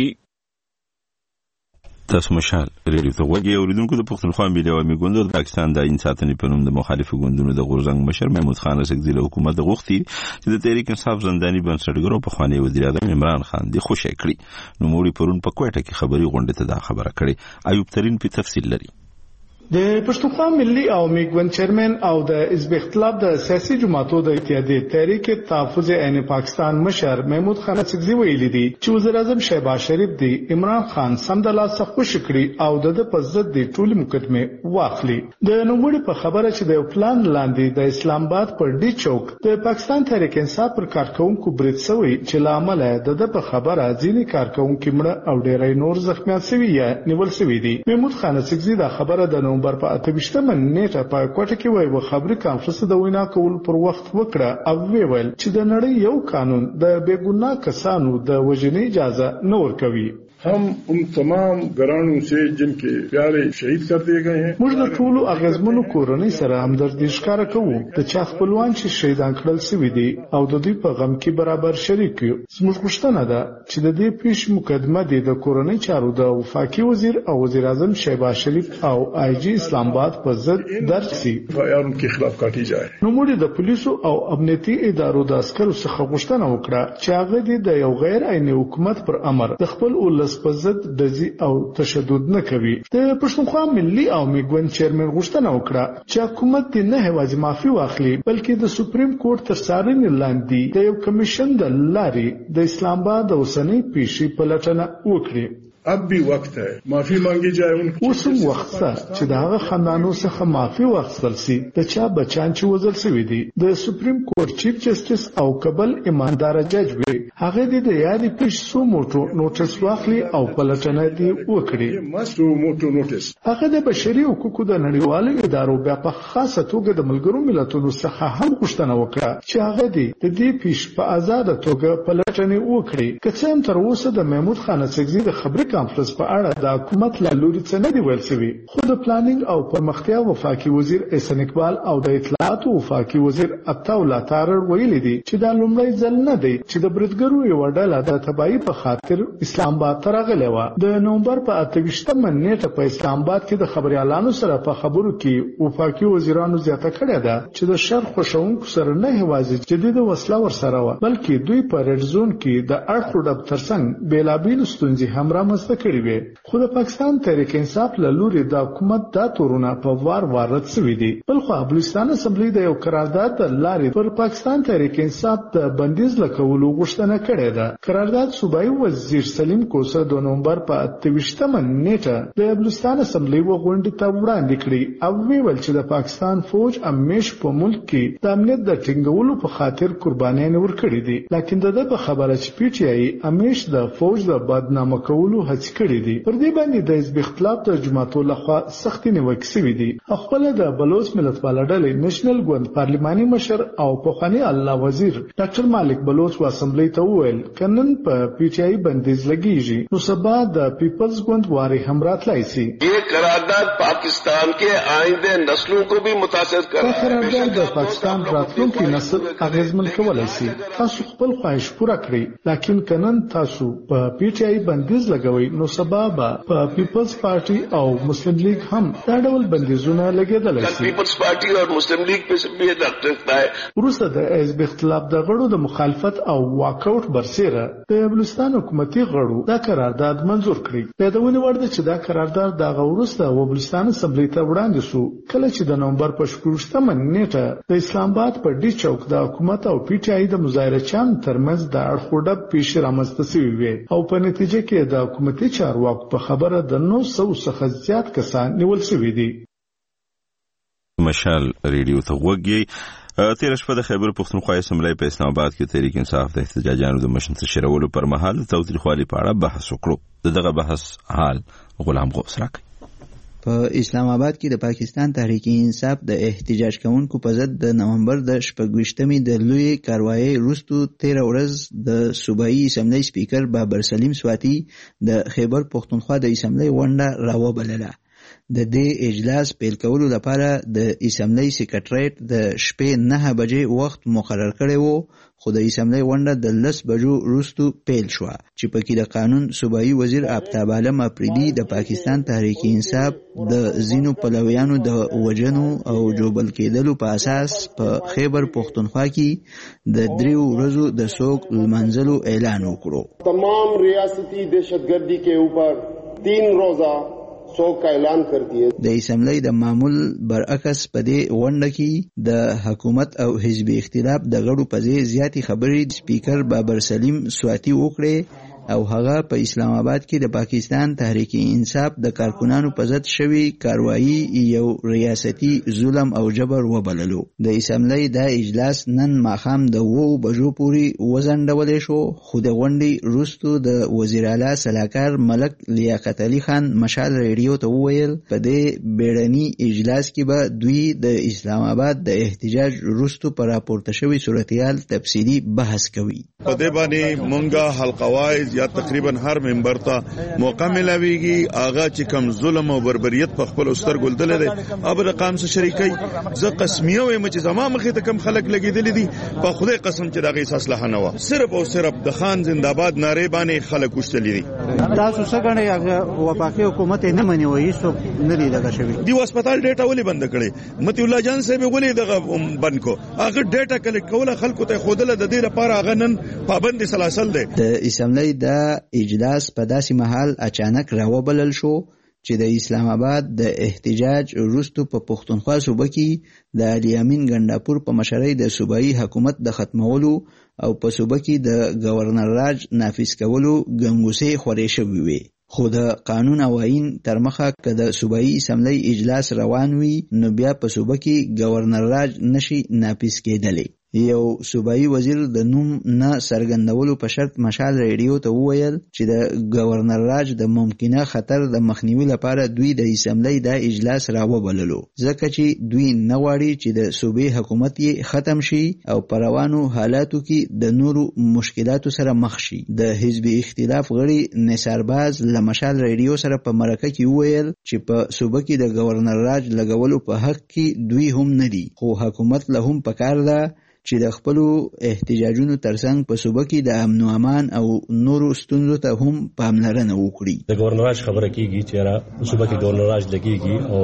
تاسو مشال ریډیو ته وګورئ اوریدونکو د پښتونخوا ملي عوامي ګوند د پاکستان د انساني پنوم د مخالفو ګوندونو د غورځنګ مشر محمود خان رسګزي له حکومت غوښتي چې د تحریک انصاف زنداني بنسټګرو په خوانی وزیر اعظم عمران خان دی خوشی کړی نو موړي پرون په کوټه کې خبري غونډه ته دا خبره کړې. ایوب ترين په تفصیل لري. د پښتونخوا ملي عوامي ګوند چیرمن او د حزب اختلاف د سیاسي جماعتو د اتحادیې تحریک تحفظ عین پاکستان مشر محمود خان رسګزي ویلي دي چې وزیر اعظم شهباز شریف دی عمران خان سمدلاسه خوش کړي او د په ضد د ټولي مقدمه واخلي. د نوموړي په خبره چې د پلان لاندې د اسلام آباد پر ډي چوک د پاکستان تحریک انصاف پر کارکونکو برید شوی چې لامل د په خبره ځینی کارکونکو مړه او ډېرای نور زخمیان شوي یا نیول شوي دي. محمود خان رسګزي دا خبره د نومبر په اتوشتمه نیټه په کوټه کې وایي و خبري کانفرنس د وینا کول پر وخت وکړه او ویل چې د نړۍ یو قانون د بیګناه کسانو د وژنې اجازه نه ورکوي. हम उन तमाम घरानों से जिनके प्यारे शहीद कर दिए गए हैं موږ د ټولو اغیزمنو کورنۍ سره همدردي ښکاره کوو د چا خپلوان چې شهیدان کړل شوي دي او د دوی په غم کې برابر شریک یو. زموږ غوښتنه ده چې د دې پیش مقدمه دي د کورنۍ چارو د وفاقي وزیر او وزیر اعظم شهباز شریف او آی جی اسلام آباد په ضد درج شي او ان کې خلاف کاټی جائے. نو موږ د پولیسو او امنیتي ادارو د عسکرو څخه غوښتنه وکړه چې هغه د یو غیر عیني حکومت پر امر د خپل ولس په ضد دزي او تشدد نه کوي. د پښتونخوا ملي عوامي ګوند چیرمن غوښتنه وکړه چې حکومت دې نه هوازي معافي واخلي بلکې د سپریم کورټ تر څارنې لاندې د یو کمیشن د لارې د اسلام آباد اوسنۍ پیښې پلټنه وکړي. अब भी वक्त है माफी मांगी जाए उनकी. اوسم وخت چې د هغه خاندانو څخه معافي واخیستل شي د چا بچان چې وزل شوی دي. د سپریم کورټ چیف جسټس او قبل ایماندار جج وي هغه د یادې پیښ سو موټو نوټس واخلي او پلټنه دی وکړي. ماسو موټو نوټس هغه د بشري حقوقو د نړیوالو ادارو بیا په خاصه توګه د ملګرو ملتونو څخه هم غوښتنه وکړه چې هغه د دې پیښ په آزاد توګه پلټنه وکړي. که څه هم تر اوسه د محمود خان رسګزي د خبري کانفرنس په اړه د حکومت له لوري څه نه دی ویل شوی خو د پلانینګ او پرمختیا وفاقي وزیر احسان اقبال او د اطلاعات وفاقي وزیر عطاءالله تارړ ویلي دي چې دا لومړی ځل نه دی چې د بریدګرو یو ډله د تبعی په خاطر اسلام آباد ته راغلی و. د نومبر په اتوشتمه نیټه په اسلام آباد کې د خبريالانو سره په خبرو کې وفاقي وزیرانو زیاته کړې ده چې د شر خوشونکو سره نه هوازي جديد وسله ورسره و بلکې دوی په ریډ زون کې د اړخو ډب ترڅنګ بیلابیل ستونزې هم رامنځته کړي وي. خو د پاکستان تحریک انصاف له لوري د حکومت دا تورونه په وار وار رد شوي دي. بلخو بلوچستان اسمبلی د یو قرارداد د لارې پر پاکستان تحریک انصاف د بندیز لکولو غوښتنه کړې ده. قرارداد صوبایي وزیر سلیم کوسه د نومبر په اتوشتمه نیټه د بلوچستان اسمبلی وغونډې ته وړاندې کړي او ویل چې د پاکستان فوج همیش په ملک کې د امنیت د ټینګولو په خاطر قربانیان ورکړي دي. لکه د په خبره چې پی ټی آی همیش د فوج د بدنامه کولو هڅې کړې دي. پر دې باندې د حزب اختلاف د جماعتو لخوا سختې نیوکې شوې دي. خپل د بلوچ ملت پاله ډلې نېشنل ګوند پارلماني مشر او پخوانی الله وزیر ډاکټر مالک بلوچ و اسمبلی ته وویل کنن په پی ټی آی بندیز لګیږي نو سبا د پیپلز ګوند واري هم راتلای شي. یہ قرارداد پاکستان کے آئندہ نسلوں کو بھی متاثر کر رہا ہے. قرارداد د پاکستان راتلونکي نسل اغیزمن کولای شي. تاسو خپل خواهش پوره کړئ لکه کنن تاسو په پی ټی آی بندیز لګوي نو سبا به په پیپلز پارټي او مسلم لیگ هم دا ډول بندیزونه لګیدل شي. پیپلز پارټي او مسلم لیگ په به دغه وروسته د حزب اختلاف د غړو د مخالفت او واک آوټ برسره د بلوچستان حکومتي غړو دا قرارداد منزور کړی. په دونه ورده چې دا قرارداد د غوړسته و بلوچستان اسمبلی ته وړاندې شو کله چې د نومبر په شپږمه نیټه د اسلام آباد په ډی چوک د حکومت او پی ټی آی د مظاهره چان ترمنځ د اړخوډه پیش رامنځته شوی وي او په نتیجه کې د حکومتي چارواکو په خبره د نو سو څخه زیات کسان نیول شوي دي. مشال ریډیو ته وګورئ. تیر شپه د خیبر پښتونخوا اسمبلی په اسلام آباد کې تحریک انصاف د احتجاجانو د مشن تشریولو پر مهال تاوتریخوالي په اړه بحث وکړو. دغه بحث حال غلام غوث راکړي. په اسلام آباد کې د پاکستان تحریک انصاف د احتجاج کوونکو په ضد د نومبر د شپږویشتمې د لوی کاروایی وروسته تیر ورځ د صوبایي اسمبلی سپیکر بابر سلیم سواتی د خیبر پښتونخوا د اسمبلی غونډه راوبلله. د دې اجلاس پیل کولو لپاره د اسمبلی سیکریټریټ د شپې نه بجې وخت مقرر کړی وو خو د اسمبلی غونډه د لس بجو وروسته پیل شوه چې پکې د قانون صوبایي وزیر آفتاب عالم اپریدي د پاکستان تحریک انصاف د ځینو پلویانو د وژنو او جوبل کېدلو په اساس په خیبر پښتونخوا کې د دریو ورځو د سوق لمانځلو اعلان وکړو. تمام ریاستی دهشتګردی کے اوپر تین روزہ سوق کا اعلان کر دیے. د اسمبلی د معمول برعکس په دې غونډه کې د حکومت او حزب اختلاف د غړو په ځای زیاتې خبرې سپیکر بابر سلیم سواتی وکړې او هغه په اسلام آباد کې د پاکستان تحریک انصاف د کارکونانو په ضد شوی کاروایی یو ریاستي ظلم او جبر وبللو. د اسمبلی دا اجلاس نن ماښام د وو بجو پورې وځنډول شو خو د غونډې وروسته د وزیر اعلی سلاکار ملک لیاقت علي خان مشال ریډیو ته وویل په دې بیړني اجلاس کې به دوی د اسلام آباد د احتجاج وروسته پر راپورته شوی صورتحال تفصیلی بحث کوي. په دې باندې مونږه حلقه وایز یا تقریبا هر منبر ته موقع ملاويږي هغه چې کم ظلم او بربریت په خپل سترګو لیدل دي اب د قام سره شریکي زه قسمیه وایم چې زما مخې ته کم خلک لګیدل دي په خدای قسم چې دغه اساس له نه و صرف او صرف د خان زنده‌باد ناره باندې خلک وشتل دي. تاسو څنګه هغه وفاقي حکومت نه مني وایي څو نه دی لګا شوی دی هسپتال ډیټا ولې بند کړي متي الله جان صاحب ولې دغه بند کو هغه ډیټا کلیکټ کوله خلکو ته خودله د دې لپاره هغه نن پابند سلاسل دی. د اسمبلی د اجلاس په داسې محل اچانک راوبلل شو چې د اسلام آباد د احتجاج وروسته په پښتونخوا صوبه کې د علي امین ګنداپور په مشرۍ د صوبایي حکومت د ختمولو او په صوبه کې د گورنر راج نافذ کولو ګنګوسې خورې شوې وي. خو د قانون او آئین تر مخه که د صوبایي اسمبلی اجلاس روان وي نو بیا په صوبه کې گورنر راج نشي نافذ کېدلی. یو صوبایي وزیر د نوم نه څرګندولو په شرط مشال ریډیو ته وویل چې د گورنر راج د ممکنه خطر د مخنیوي لپاره دوی د اسمبلی دا اجلاس راوبللو ځکه چې دوی نه غواړي چې د صوبې حکومت یې ختم شي او په روانو حالاتو کې د نورو مشکلاتو سره مخ شي. د حزب اختلاف غړي نثارباز له مشال ریډیو سره په مرکه کې وویل چې په صوبه کې د گورنر راج لګولو په حق کې دوی هم نه دي خو حکومت له هم پکار ده چې د خپل احتجاجونو ترڅنګ په صوبه کې د امن او امان او نورو ستونزو ته هم پاملرنه وکړي. د گورنر راج خبره کیږي چې را صوبه کې گورنر راج لګیږي او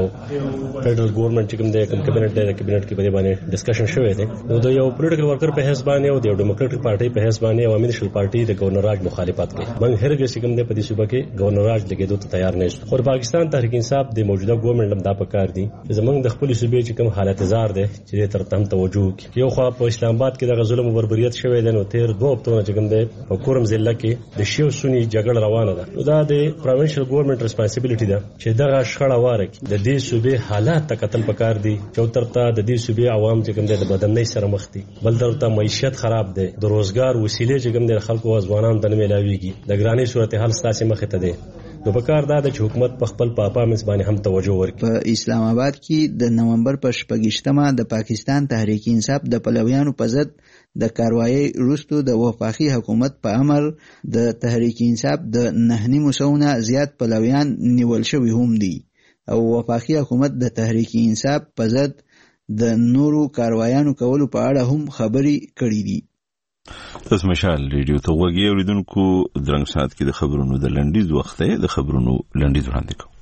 فدرل ګورنمنت چې کوم د کابینټ د کابینټ کې په باندې ډسکشن شوی دی نو د یو پولیټیکل ورکر په حساب باندې او د ډیموکراټک پارټي په حساب باندې او امنیشل پارټي د گورنر راج مخالفت کوي. موږ هرګز چې کوم د په دې صوبه کې گورنر راج لګیدو ته تیار نه یو. خو پاکستان تحریک انصاف د موجوده ګورنمنت لم دا پکار دي چې زمونږ د خپل صوبې چې کوم حالت زار دي چې تر تم توجه کوي. یو خو په اسلام آباد کې د ظلم او بربریت شوی دی، نو تیر دوه هفتونه چې کوم دی په کورم ضلع کې د شیعو سني جګړه روانه ده. دا د پروینشل ګورنمنت ریسپانسیبিলিټي ده چې دغه شخړه واره کړي. د دې صوبې حالات ته کتل پکار دي. چوترته د دې صوبې عوام چې کوم دی د بدنۍ سره مخ دي، بل درته معیشت خراب دی، د روزګار وسیلې چې کوم دی خلکو او ځوانانو ته نه ملاويږي، د ګرانۍ صورتحال ستاسو مخې ته دی. نو پکار دا د حکومت په خپل پاپامنس باندې هم توجه ورکړي. په اسلام آباد کې د نومبر په شپږشتمه د پاکستان تحریک انصاف د پلویانو په ضد د کاروایی وروسته د وفاقي حکومت په امر د تحریک انصاف د نه نیمو سوونه زیات پلویان نیول شوي هم دي او وفاقي حکومت د تحریک انصاف په ضد د نورو کاروایانو کولو په اړه هم خبرې کړې دي. تاسو مشال ریډیو ته وګورئ اوریدونکو درنګ سات کې د خبرونو د لنډیز وخت دی، د خبرونو لنډیز وړاندې کوم.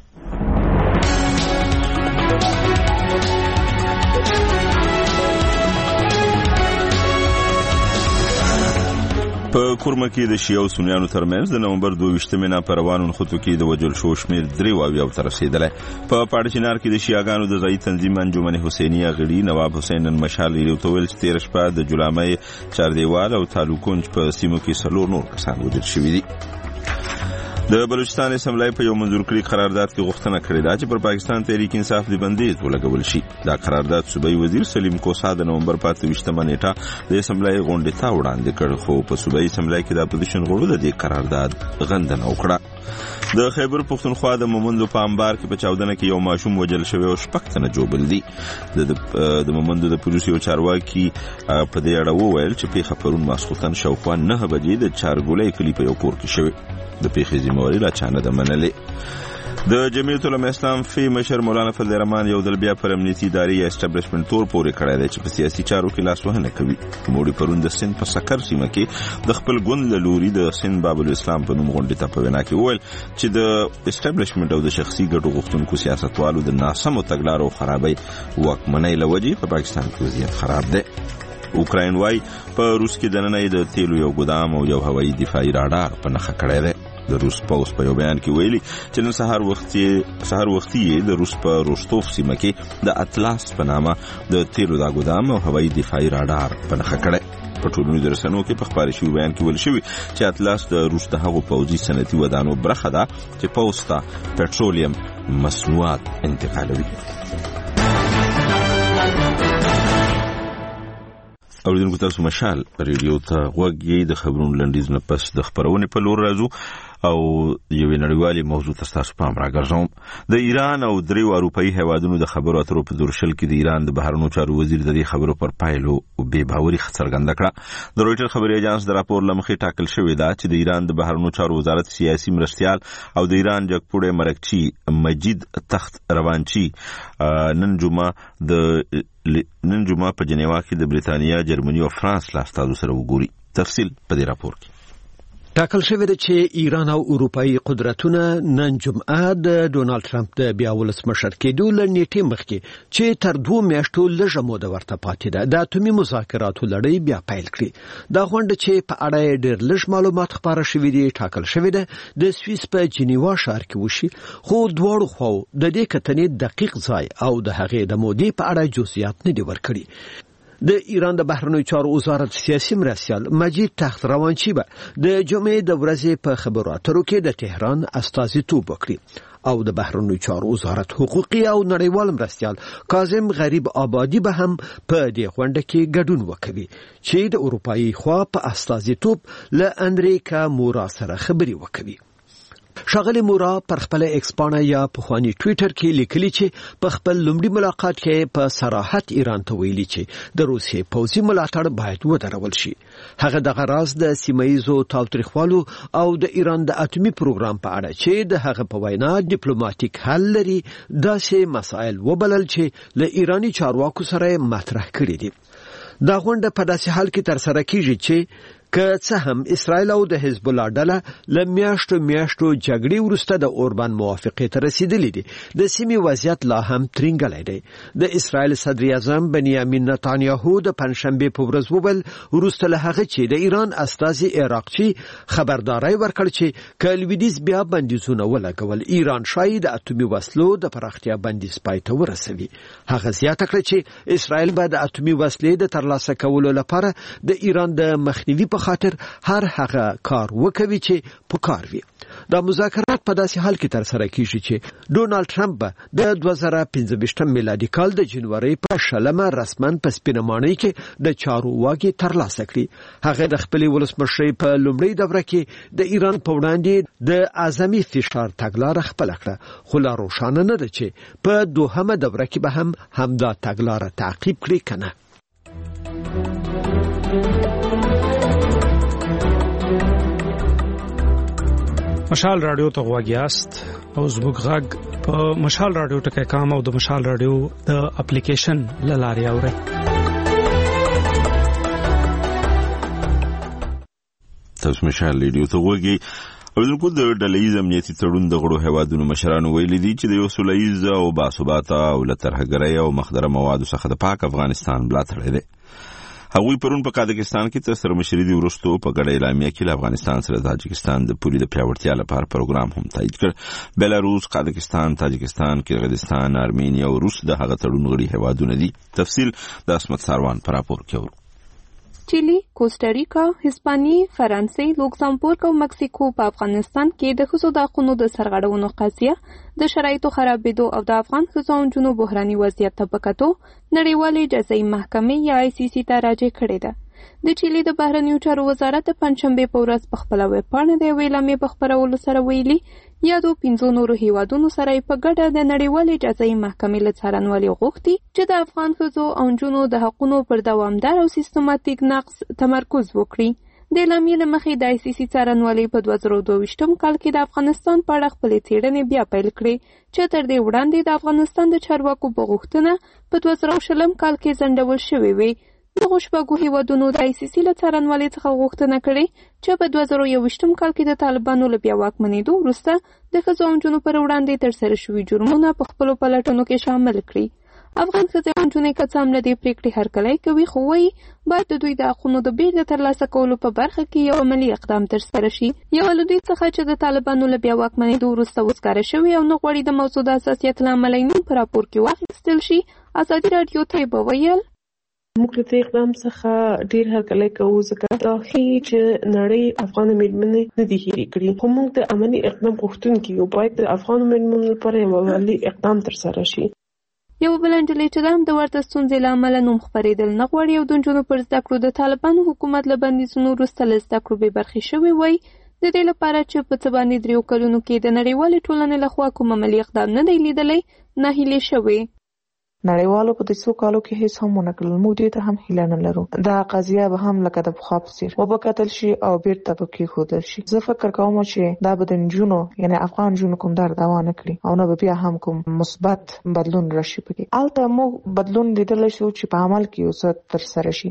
په کورمه کې د شیعو سنیانو ترمنځ د نومبر دوه ویشتمې نه په روانو نښتو کې د وژل شوو شمېر درې اویاو ته رسېدلی. په پاړچینار کې د شیعاګانو د ځایي تنظیم انجمن حسینیه غړي نواب حسین نن مشال ریډیو ته ویل چې تېره شپه د جلامۍ، چاردیوال او تالوکونج په سیمو کې څلور نور کسان وژل شوي دي. د بلوچستان اسمبلی په یو منظور کړي قرارداد کې غوښتنه کړې ده چې پر پاکستان تحریک انصاف د بندیز ولګول شي. دا قرارداد صوبایي وزیر سلیم کوسا د نومبر په اته ویشتمه نیټه د اسمبلی غونډې ته وړاندې کړ، خو په صوبایي اسمبلی کې د اپوزیشن غړو د دې قرارداد غندنه وکړه. د خیبر پښتونخوا د مومندو په انبار کې په چاودنه کې یو ماشوم وژل شوی او شپږ تنه جوبل دي. د مومندو د پولیسو یو چارواکي په دې اړه وویل چې پیښه پرون ماسخوتن شاوخوا نه بجې د چارګولۍ کلي په یو کور کې شوې. د پیښې ذمہواري لا چا نه ده منلې. د جمعیت العلماء اسلام فی مشر مولانا فضل الرحمن یو ځل بیا پر امنیتي ادارې یا اسټابلیشمنټ تور پورې کړی دی چې په سیاسي چارو کې لاسوهنه کوي. موړي پرون د سند په سکر سیمه کې د خپل ګوند له لوري د سند باب الاسلام په نوم غونډې ته په وینا کې وویل چې د اسټابلیشمنټ او د شخصي ګټو غوښتونکو سیاستوالو د ناسمو تګلارو خرابۍ واکمنۍ له وجې په پاکستان کې وضعیت خراب دی. اوکراین وای په روس کې دننه د تیلو یو ګدام او یو هوایي دفاعي راډار په نښه کړی دی. د روس پوځ په یو بیان کې ویلي چې نن سهار وختي سهار وختي د روس په روستوف سیمه کې د اطلس په نامه د تیلو دا ګدام او هوایي دفاعي راډار په نښه کړی. په ټولنیزو رسنیو کې په خپاره شوي بیان کې ویل شوي چې اطلس د روس د هغو پوځي صنعتي ودانو برخه ده چې پوځ ته پټرولیم مصنوعات انتقالوي. اوریدونکو تاسو مشال ریډیو ته غوږ د خبرونو لنډیز نه پس د خبرونې په لور راځو او یوې نړیوالې موضوع ته ستاسو پام راګرځوم. د ایران او دریو اروپایي هیوادونو د خبرو اترو په دورشل کې د ایران د بهرنیو چارو وزیر د دې خبرو پر پایلو بې باوري څرګنده کړه. د رویټر خبري اژانس د راپور له مخې ټاکل شوې ده چې د ایران د بهرنیو چارو وزارت سیاسي مرستیال او د ایران جګپوړی مرکچی مجید تخت روانچی نن جمعه د نن جمعه په جنیوا کې د بریتانیا، جرمني او فرانس له استازو سره وګوري. تفصیل په دې راپور کې ټاکل شوی دی چې ایران او اروپایي قدرتونه نن جمعه د ډونالد ټرمپ د بیا ولسمشر کېدو له نیټې مخکې چې تر دوه میاشتو لږه موده ورته پاتې ده د اټومي مذاکراتو لړۍ بیا پیل کړي. دا غونډه چې په اړه ډېر لږ معلومات خپاره شوي دي ټاکل شوی ده د سویس په جنیوا ښار کې وشي، خو دواړو خواو د دې کتنې دقیق ځای او د هغې د مودې په اړه جزئیات نه دي ورکړي. د ایران د بهرنیو چارو وزارت سیاسي مرستیال مجید تخت روانچی به د جمعې د ورځې په خبرو اترو کې د تهران استازیتوب وکړي او د بهرنیو چارو وزارت حقوقي او نړیوال مرستیال کاظم غریب آبادی به هم په دې غونډه کې ګډون وکړي چې د اروپایي خوا په استازیتوب له انریکا مورا سره خبري وکړي. ښاغلي مورا پر خپل ایکس پاڼه یا پخوانی ټویټر کې لیکلي چې په خپل لومړي ملاقات کې په صراحت ایران ته ویلي چې د روسیې پوځي ملاتړ باید ودرول شي. هغه دغه راز د سیمایزو تاوتریخوالو او د ایران د اټومي پروګرام په اړه چې د هغه په وینا ډیپلوماټیک حل لري داسې مسایل وبلل چې له ایرانی چارواکو سره مطرح کړي دي. دا غونډه په داسې حال کې تر سره کیږي چې که څه هم اسرائیل او د حزب الله ډله له میاشتو میاشتو جګړې وروسته د اوربان موافقې ته رسیدلې دي، د سیمې وضعیت لا هم ترینګلی دی. د اسرائیل صدر اعظم بنیامین نتانیاهو د پنجشنبې په ورځ وویل وروسته له هغه چې د ایران استازي عراقچي خبرداری ورکړ چې که لویدیځ بیا بندیزونه ولګول، ایران شاید د اتومي وسلو د پراختیا بندیز پای ته ورسوي. هغه زیاته کړه چې اسرائیل به د اتومي وسلې د ترلاسه کولو لپاره د ایران د مخنیوي په خاطر هر هغه کار وکوي چې پکار وي. دا مذاکرات په داسې حال کې تر سره کیږي چې ډونالد ټرمپ د دوه زره پنځه ویشتم میلادي کال د جنوري په شلمه رسما په سپینه ماڼۍ کې د چارو واګي ترلاسه کړي. هغه د خپلې ولسمشرۍ په لومړۍ دوره کې د ایران په وړاندې د اعظمي فشار تګلاره خپله کړه، خو لا روښانه نه ده چې په دوهمه دوره کې به هم همدا تګلاره تعقیب کړي که نه. مشال رادیو ته غواګیاست او زموږ غږ په مشال رادیو ټکی کام او د مشال رادیو د اپلیکیشن لارې اورئ. تاسو مشال رادیو ته غواګی او دغه د ډلهیز امنیتي تړون د غړو هیوادونو مشرانو ویلي دي چې د یو سولهییز او باثباته او له ترهګرۍ او مخدره موادو څخه د پاک افغانستان ملاتړ دی. هغوی پرون په قازقستان کې تر سرمشري دي وروستو په ګډه اعلامیه کې له افغانستان سره تاجکستان د پولې د پیاوړتیا لپاره پروګرام هم تایید کړ. بیلاروس، قازقستان، تاجکستان، کرغیزستان، ارمینیا او روس د هغه تړون غړي هیوادونه دي. تفصیل د اسمت ساروان پر راپور کې ورو. چیلی، کوسټاریکا، هسپانیې، فرانسې، لوکزامبورګ او مکسیکو په افغانستان کې د ښځو د حقونو د سرغړونو قضیه، د شرایطو خرابېدو او د افغان ښځو او نجونو بحراني وضعیت ته په کتو نړیوالې جزایي محکمې یا آی سی سی ته راجع کړې ده. د چیلي د بهرنیو چارو وزارت د پنجشنبې په ورځ په خپله ویبپاڼه د یوې اعلامیې په خپرولو سره ویلي یادو پنځو نورو هیوادونو سره یې په ګډه د نړیوالې جزایي محکمې له څارنوالۍ غوښتي چې د افغان ښځو او نجونو د حقونو پر دوامدار او سیستماتیک نقض تمرکز وکړي. د اعلامیې له مخې د آی سی سی څارنوالۍ په دوه زره دوه ویشتم کال کې د افغانستان په اړه خپلې څېړنې بیا پیل کړې چې تر دې وړاندې د افغانستان د چارواکو په غوښتنه په دوه زره شلم کال کې ځنډول شوې وې. دغو شپږو هیوادونو د آی سی سی له څارنوالۍ څخه غوښتنه کړې چې په دوه زره یوویشتم کال کې د طالبانو له بیا واکمنېدو وروسته د ښځو او نجونو پر وړاندې ترسره شوي جرمونه په خپلو پلټنو کې شامل کړي. افغان ښځې او نجونې که څه هم له دې پرېکړې هرکلی کوي، خو وایي باید د دوی د حقونو د بیرته ترلاسه کولو په برخه کې یو عملي اقدام ترسره شي. یوه له دوی څخه چې د طالبانو له بیا واکمنېدو وروسته وزګاره شوي او نه غواړي د موضوع د حساسیت له امله یې نوم په راپور کې واخیستل شي، ازادي راډیو ته یې به ویل موږ له دې اقدام څخه ډېر هرکلی کوو ځکه دا ښیي چې نړۍ افغانو مېرمنې نه دي هېرې کړي، خو موږ د عملي اقدام غوښتونکي یو. باید د افغانو مېرمنو لپاره یو عملي اقدام ترسره شي. یوه بله نجلۍ چې دا هم د ورته ستونزې له امله نوم خپرېدل نه غواړي او د نجونو پر زده کړو د طالبانو حکومت له بندیزونو وروسته له زده کړو بې برخې شوې وایي د دې لپاره چې په څه باندې دریو کلونو کې د نړیوالې ټولنې لخوا کوم عملي اقدام نه دی لیدلی، ناهیلې شوې. نړیوالو په دې څو کالو کې هیڅ هم ونه کړل. موږ دې ته هم هیله نه لرو. دا قضیه به هم لکه د پخوا په څېر وبکتل شي او بیرته به کېښودل شي. زه فکر کوم چې دا به د نجونو یعنې افغان نجونو کوم درد دوا نه کړي او نه به بیا هم کوم مثبت بدلون راشي پکې. هلته موږ بدلون لیدلی شو چې په عمل کې یو څه ترسره شي.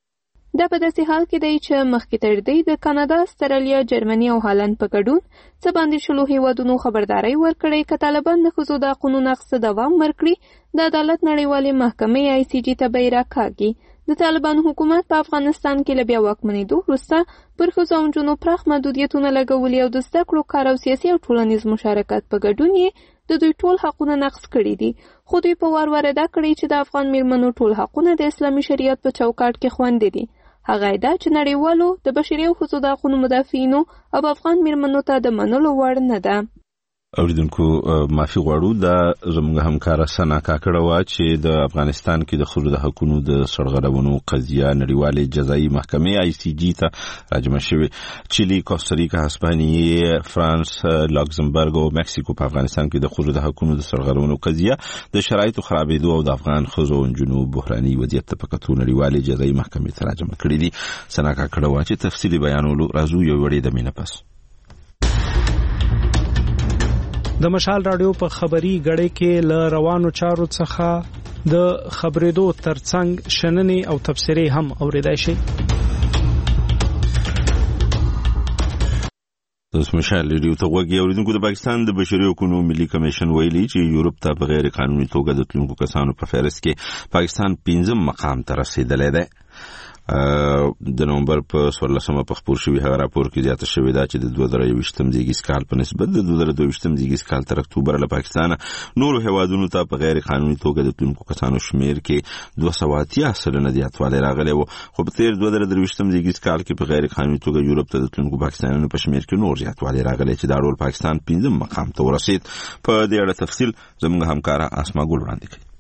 دا په داسې حال کې دی چې مخکې تر دې د کاناډا، استرالیا، جرمني او هالند په ګډون څه باندې شلو هیوادونو خبرداری ورکړی که طالبان د ښځو د حقونو نقض ته دوام ورکړي د عدالت نړیوالې محکمې آی سی جي ته به یې راکاږي. د طالبانو حکومت په افغانستان کې له بیا واکمنېدو وروسته پر ښځو او نجونو پراخ محدودیتونه لګولي او د زده کړو، کار او سیاسي او ټولنیز مشارکت په ګډون یې د دوی ټول حقونه نقض کړي دي. خو دوی په وار وار ادا کړي چې د افغان میرمنو ټول حقونه د اسلامي شریعت په چوکاټ کې خوندي دي. هغه دا چې نړیوالو د بشري او ښځو د حقونو مدافعینو او افغان میرمنو ته د منلو وړ نه ده. اوریدونکو معافي غواړو دا زموږ همکاره سنا کاکړه وه چې د افغانستان کې د ښځو د حقونو د سرغړونو قضیه نړیوالې جزایي محکمې آی سی جي ته راجمع شوې. چیلي، کوسټاریکا، هسپانیې، فرانس، لوکزمبرګ او مکسیکو په افغانستان کې د ښځو د حقونو د سرغړونو قضیه د شرایطو خرابېدو او د افغان ښځو او نجونو بحراني وضعیت ته په کتو نړیوالې جزایي محکمې ته راجمع کړي دي. سنا کاکړه وه چې تفصیلي بیانولو راځو یو وړې د مینه پس. د مشال رادیو په خبري غړې کې ل روانو چارو څخه د خبرېدو ترڅنګ شننې او تبصرې هم اوریدای شي. د مشال ریډیو ته وګورئ اوریدونکو د پاکستان د بشري حقوقو ملي کمیشن ویلي چې یورپ ته بغیر قانوني توګه د تلونکو کسانو په فهرست کې پاکستان پنځم مقام ته رسیدلی دی. د نومبر په څوارلسمه په خپور شوي هغه راپور کې زیاته شوې ده چې د دوه زره یوویشتم زیږیز کال په نسبت د دوه زره دوهویشتم زیږیز کال تر اکتوبر له پاکستانه نورو هیوادونو ته په غیر قانوني توګه د تلونکو کسانو شمیر کې دوه سوه اتیا سلنه زیاتوالی راغلی و، خو په تېر دوه زره درویشتم زیږیز کال کې په غیر قانوني توګه یورپ ته د تلونکو پاکستانیانو په شمیر کې نور زیاتوالی راغلی چې دا ډول پاکستان پنځم مقام ته ورسید. په دې اړه تفصیل زموږ همکاره اسما ګل وړاندې کوي.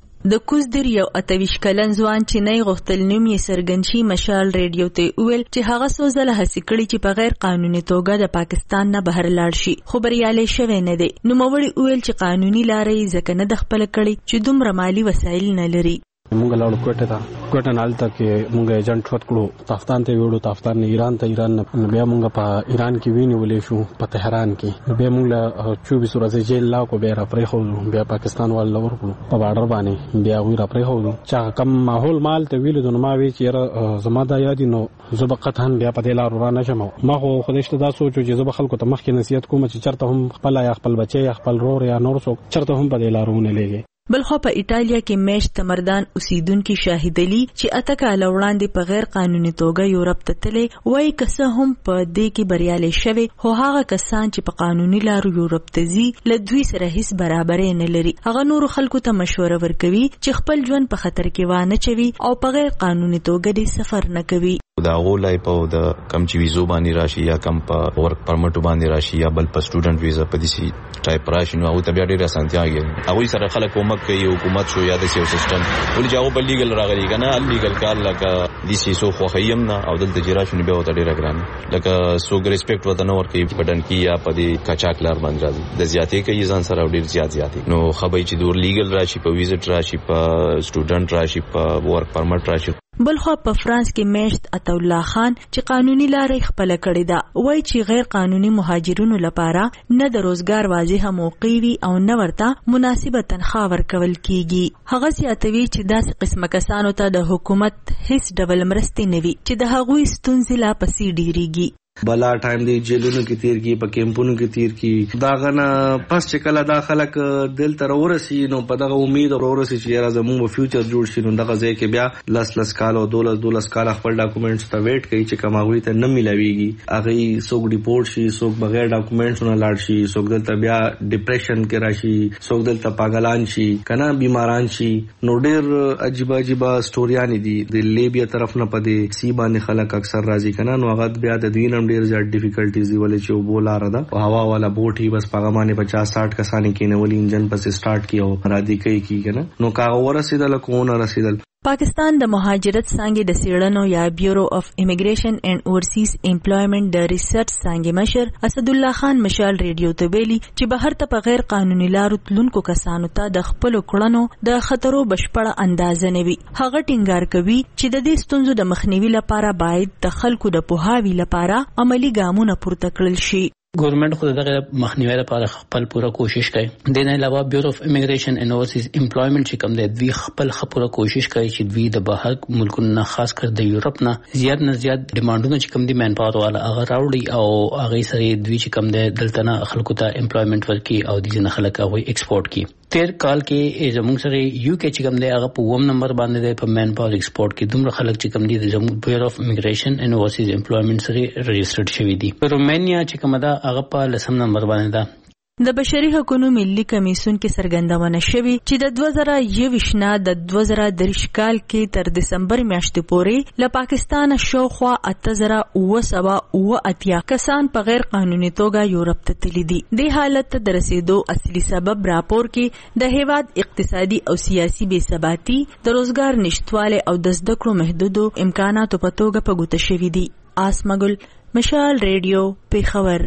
د کوزدر یو اتویش کلن ځوان چې نه غوښتل نوم یې څرګند شي مشال ریډیو ته وویل چې هغه څو ځله هڅې کړې چې په غیر قانوني توګه د پاکستان نه بهر لاړ شي خو بریالی شوی نه دی. نوموړي وویل چې قانوني لارې یې ځکه نه ده خپله کړې چې دومره مالي وسایل نه لري. مونږ لاړو کوټه ته کوټه نه هلته کې مونږ ایجنټ وټ کړو تافتان ته ویړو تافتان نه ایران ته ایران نه بیا مونږ په ایران کې وینولې شو په تهران کې بیا مونږ له چوبیس ورځې جیل لا کو بیا را پرې خو بیا پاکستان وال لور کړو په بارډر باندې بیا غوی را پرې خو چې کم ماحول مال ته ویلو د ما وی چې زما دا یاد نو زبقتن بیا په دې لار را نشم ما خو خودشته دا سوچو چې زب خلکو ته مخکې نصیحت کوم چې چرته هم خپل یا خپل بچي یا خپل رور یا نور څوک چرته هم په دې لارونه لګي. بلخو په ایټالیا کې میشت تمردان اوسیدونکو شاهد علی چې اته کاله وړاندې په غیر قانوني توګه یورپ ته تللی وایي که څه هم په دې کې بریالي شوی خو هغه کسان چې په قانوني لارو یورپ ته ځي له دوی سره هیڅ برابرۍ نه لري. هغه نورو خلکو ته مشوره ورکوي چې خپل ژوند په خطر کې وانه چوي او په غیر قانوني توګه دې سفر نه کوي. دا غولای په د کم چې ویزو باندې راشي یا کم په ورک پرمټ باندې راشي یا بل په سټوډنټ ویزا په دې ټایپ راشي نو او ته بیا ډېر اسانتیاږي هغه سره خلک کومک کوي حکومت شو یا د سیو سیستم ولې جاو په لیګل راغلي کنه لیګل کار لکه د سیسو خو خیم نه او دلته جرا شنو بیا وته ډېر ګران لکه سو ریسپیکټ وته نو ورکی پټن کی یا په دې کچاک لار باندې راځي د زیاتې کوي ځان سره ډېر زیات زیاتې نو خبرې چې دور لیګل راشي په ویزټ راشي په سټوډنټ راشي په ورک پرمټ راشي. بلخو په فرانس کې میشت عطا الله خان چې قانوني لارې خپل کړې ده وایي چې غیر قانوني مهاجرونو لپاره نه د روزګار واضحه موقع وي او نه ورته مناسبه تنخواه ورکول کیږي. هغه زیاتوي چې داسې قسمه کسانو ته د حکومت هیڅ ډول مرستې نه وي چې د هغوی ستونزې لا پسې ډیریږي. بلا ټایم دی جیلونو کې تیر کی په کیمپونو کې تیر کی دا غنه پس چې کله دا خلک دل تر ورسی نو په دغه امید ورسی چې را زموږ په فیوچر جوړ شي نو دغه ځای کې بیا لس لس کال او دولس دولس کال خپل ډاکومېنټس ته ویټ کوي چې کماوي ته نه ملويږي هغه څوک ډیپورټ شي څوک بغیر ډاکومېنټس نه لاړ شي څوک دلته بیا ډیپریشن کې راشي څوک دلته پاگلان شي کنه بیماران شي نو ډېر عجیب عجیب سټوریان دي د لیبیا طرف نه پدې سی باندې خلک اکثر راځي کنه نو هغه بیا د دینم ډیر زیات ډیفیکلټیز دی ولې چې وبولا را ده او هوا والا بوټ هی بس پاغمانه پچاس ساٹھ کسانی کې نه ولې انجن پس سٹارټ کیو را دي کوي کی کنه نو کا ورسېدل کو نه رسیدل. پاکستان د مهاجرت څانګې د سیړنو یا بیورو اف امیګریشن اینڈ اورسیز امپلایمنٹ د ریسرچ څانګې مشر اسد الله خان مشال ریډیو ته ویلي چې بهر ته په غیر قانوني لارو تلونکو کسانو ته د خپل کړنو د خطرو بشپړه اندازه نه وي. هغه ټینګار کوي چې د دې ستونزو د مخنیوي لپاره باید د خلکو د پوهاوي لپاره عملی ګامونه پورته کړل شي. ګورنمنت خو دغه مخنیوي لپاره خپل پوره کوشش کوي. د نه علاوه بیورو اف امیګریشن اینڈ اورسیز امپلایمنٹ چې کوم دی دوی خپل خپله کوشش کوي چې دوی د بهر ملکونو نه خاص کر د یورپ نه زیات نه زیات ډیمانډونه چې کوم دي مین پاور والا هغه راوړي او هغه سره دوی چې کوم دی دلته نه خلکو ته امپلایمنٹ ورکړي او د ځینې خلک هغه ایکسپورټ کړي. تیر کال کې زموږ سره یو کې چې کوم دی هغه په ووم نمبر باندې دی په مین پاور ایکسپورټ کې دومره خلک چې کوم دي د زموږ بیورو اف امیګریشن اینڈ اورسیز امپلایمنٹ سره رجسټرډ شوي دي. په رومانیا چې کومه ده هغه په لسم نمبر باندې ده. د بشري حقوقو ملي کمیسیون کې څرګندونه شوې چې د دوه زره یوویشت نه د دوه زره دریش کال کې تر دسمبر میاشتې پورې له پاکستان شاوخوا اته زره اوه سوه اوه اتیا کسان په غیر قانوني توګه یورپ ته تللي دي. دې حالت ته د رسیدو اصلي سبب راپور کې د هیواد اقتصادي او سیاسي بې ثباتي د روزګار نشټوالی او د زده کړو محدودو امکاناتو په توګه په ګوته شوي دي. آسمګل مشال ریډیو پیښور.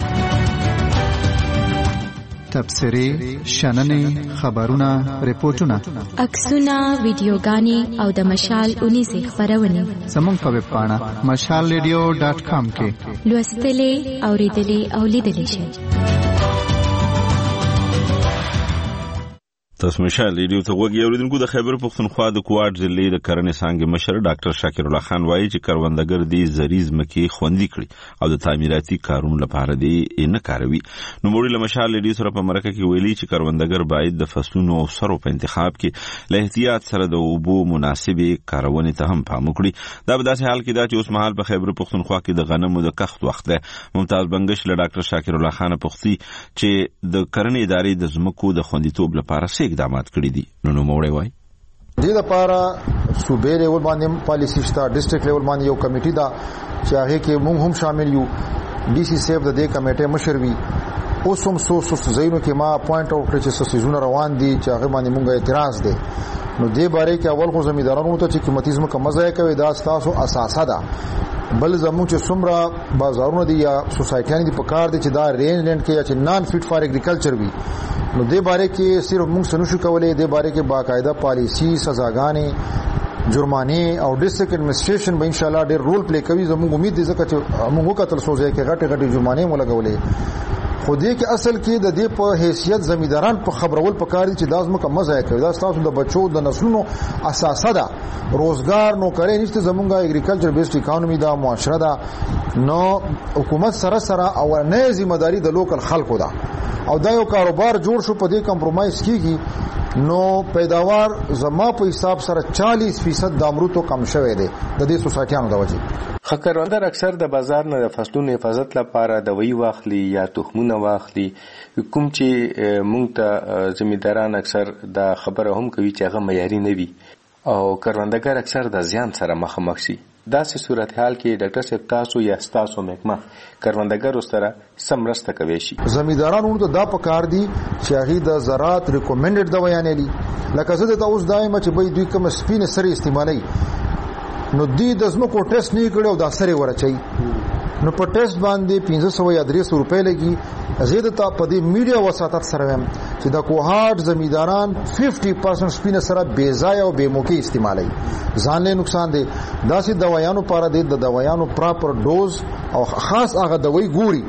تبصرې شننې خبرونه ریپورتونه عکسونه ویډیوګانې او د مشال اونیزې خبرونه زموږ په ویب پاڼه مشال ریډیو ډاټ کام کې لوستلې اوریدلې او لیدلې شئ. تاسو مشال ریډیو ته وګورئ. اوریدونکو د خیبر پښتونخوا د کوټ ضلع د کرنې څانګې مشر ډاکټر شاکر الله خان وایي چې کروندګر دې زریز مکي خوندي کړي او د تعمیراتي کارونو لپاره دې نه کاروي. نو موږ له مشال ریډیو سره په مرکه کې ویلي چې کروندګر باید د فصلونو او سرو په انتخاب کې له احتیاط سره د اوبو مناسبې کارونې ته هم پام وکړي. دا په داسې حال کې دا چې اوس مهال په خیبر پښتونخوا کې د غنمو د کښت وخت دی. ممتاز بنگش له ډاکټر شاکر الله خان پوښتي چې د کرنې ادارې د ځمکو د خوندیتوب لپاره اقدامات کړی دي. نو نو موړی وای دې لپاره صوبې لیول باندې پالیسی شته، ډیسټریکټ لیول باندې یو کمیټي دا چې هغه کې موږ هم شامل یو. ډي سي سیف د دې کمیټې مشر وي. اوس هم سو سو زینو کې ما پوینټ اوټ کړی چې سيزونه روان دي چې هغه باندې موږ اعتراض دي. نو دې باره کې اول خو زمیندارانو ته چې قیمتي ځمکه مزه کوي دا تاسو اساسه ده. بل زموږ چې څومره بازارونه دي یا سوسایټیان دي په کار دي چې دا رینج لینډ کې یا چې نان فټ فار اګریکلچر وي. نو دې باره کې صرف موږ سنو شو کولای دې باره کې باقاعده پالیسی سزاګانې جرمانه او ډیسټریکټ ایڈمنسټریشن به ان شاء الله ډېر رول پلی کوي. زموږ امید دي ځکه چې موږ کتل سوځي کې غټه غټه جرمانه مولګولې. خو دې کې اصل کې د دې په حیثیت زمینداران په خبرول پکاري چې داسمه کوم مزه کوي. دا تاسو د بچو د نسلونو اساسه ده. روزګار نو کوي نشته زمونږه اګریکلچر بیسډ اکانومي دا معاشره ده. نو حکومت سره سره او نه ځمېداري د لوکل خلکو ده او دا یو کاروبار جوړ شو په دې کمپرمایز کیږي. نو پیداوار زما په حساب سره چالیس فیصد د امرودو کم شوی دی د دې سوسایټیانو د وجې. خکروندر اکثر د بازار نه د فصلونو حفاظت لپاره دوی واخلي یا تخمونه واخلي. کوم چې مونږ ته زمینداران اکثر د خبره هم کوي چې هغه معیاري نه وي او کروندګر اکثر د زیان سره مخامخ شي. داسې صورتحال کې ډاکټر صاحب تاسو یا تاسو محکمه کروندګر سره سمرسته کوي شي. زمیندارانو ته دا پکار دي چې هغه د زراعت ریکمندډ دوايانې لري. لکه زه د اوس دایمه چې به دوی کوم سپینه سره استعمالي نو دی د زمکو ټیسټ نه کړو دا سره ورچي. نو په ټیسټ باندې پنځه سوه یا درې سوه روپۍ لګي. زیاده ته په دې میډیا وساتت سره ویم چې د کوهاټ زمینداران پنځه پرسنټ سپینه سره بے ځای او بے موقع استعمالي. ځان له نقصان دي. داسې دوايانو لپاره د دوايانو پراپر ډوز او خاص هغه دوی ګوري.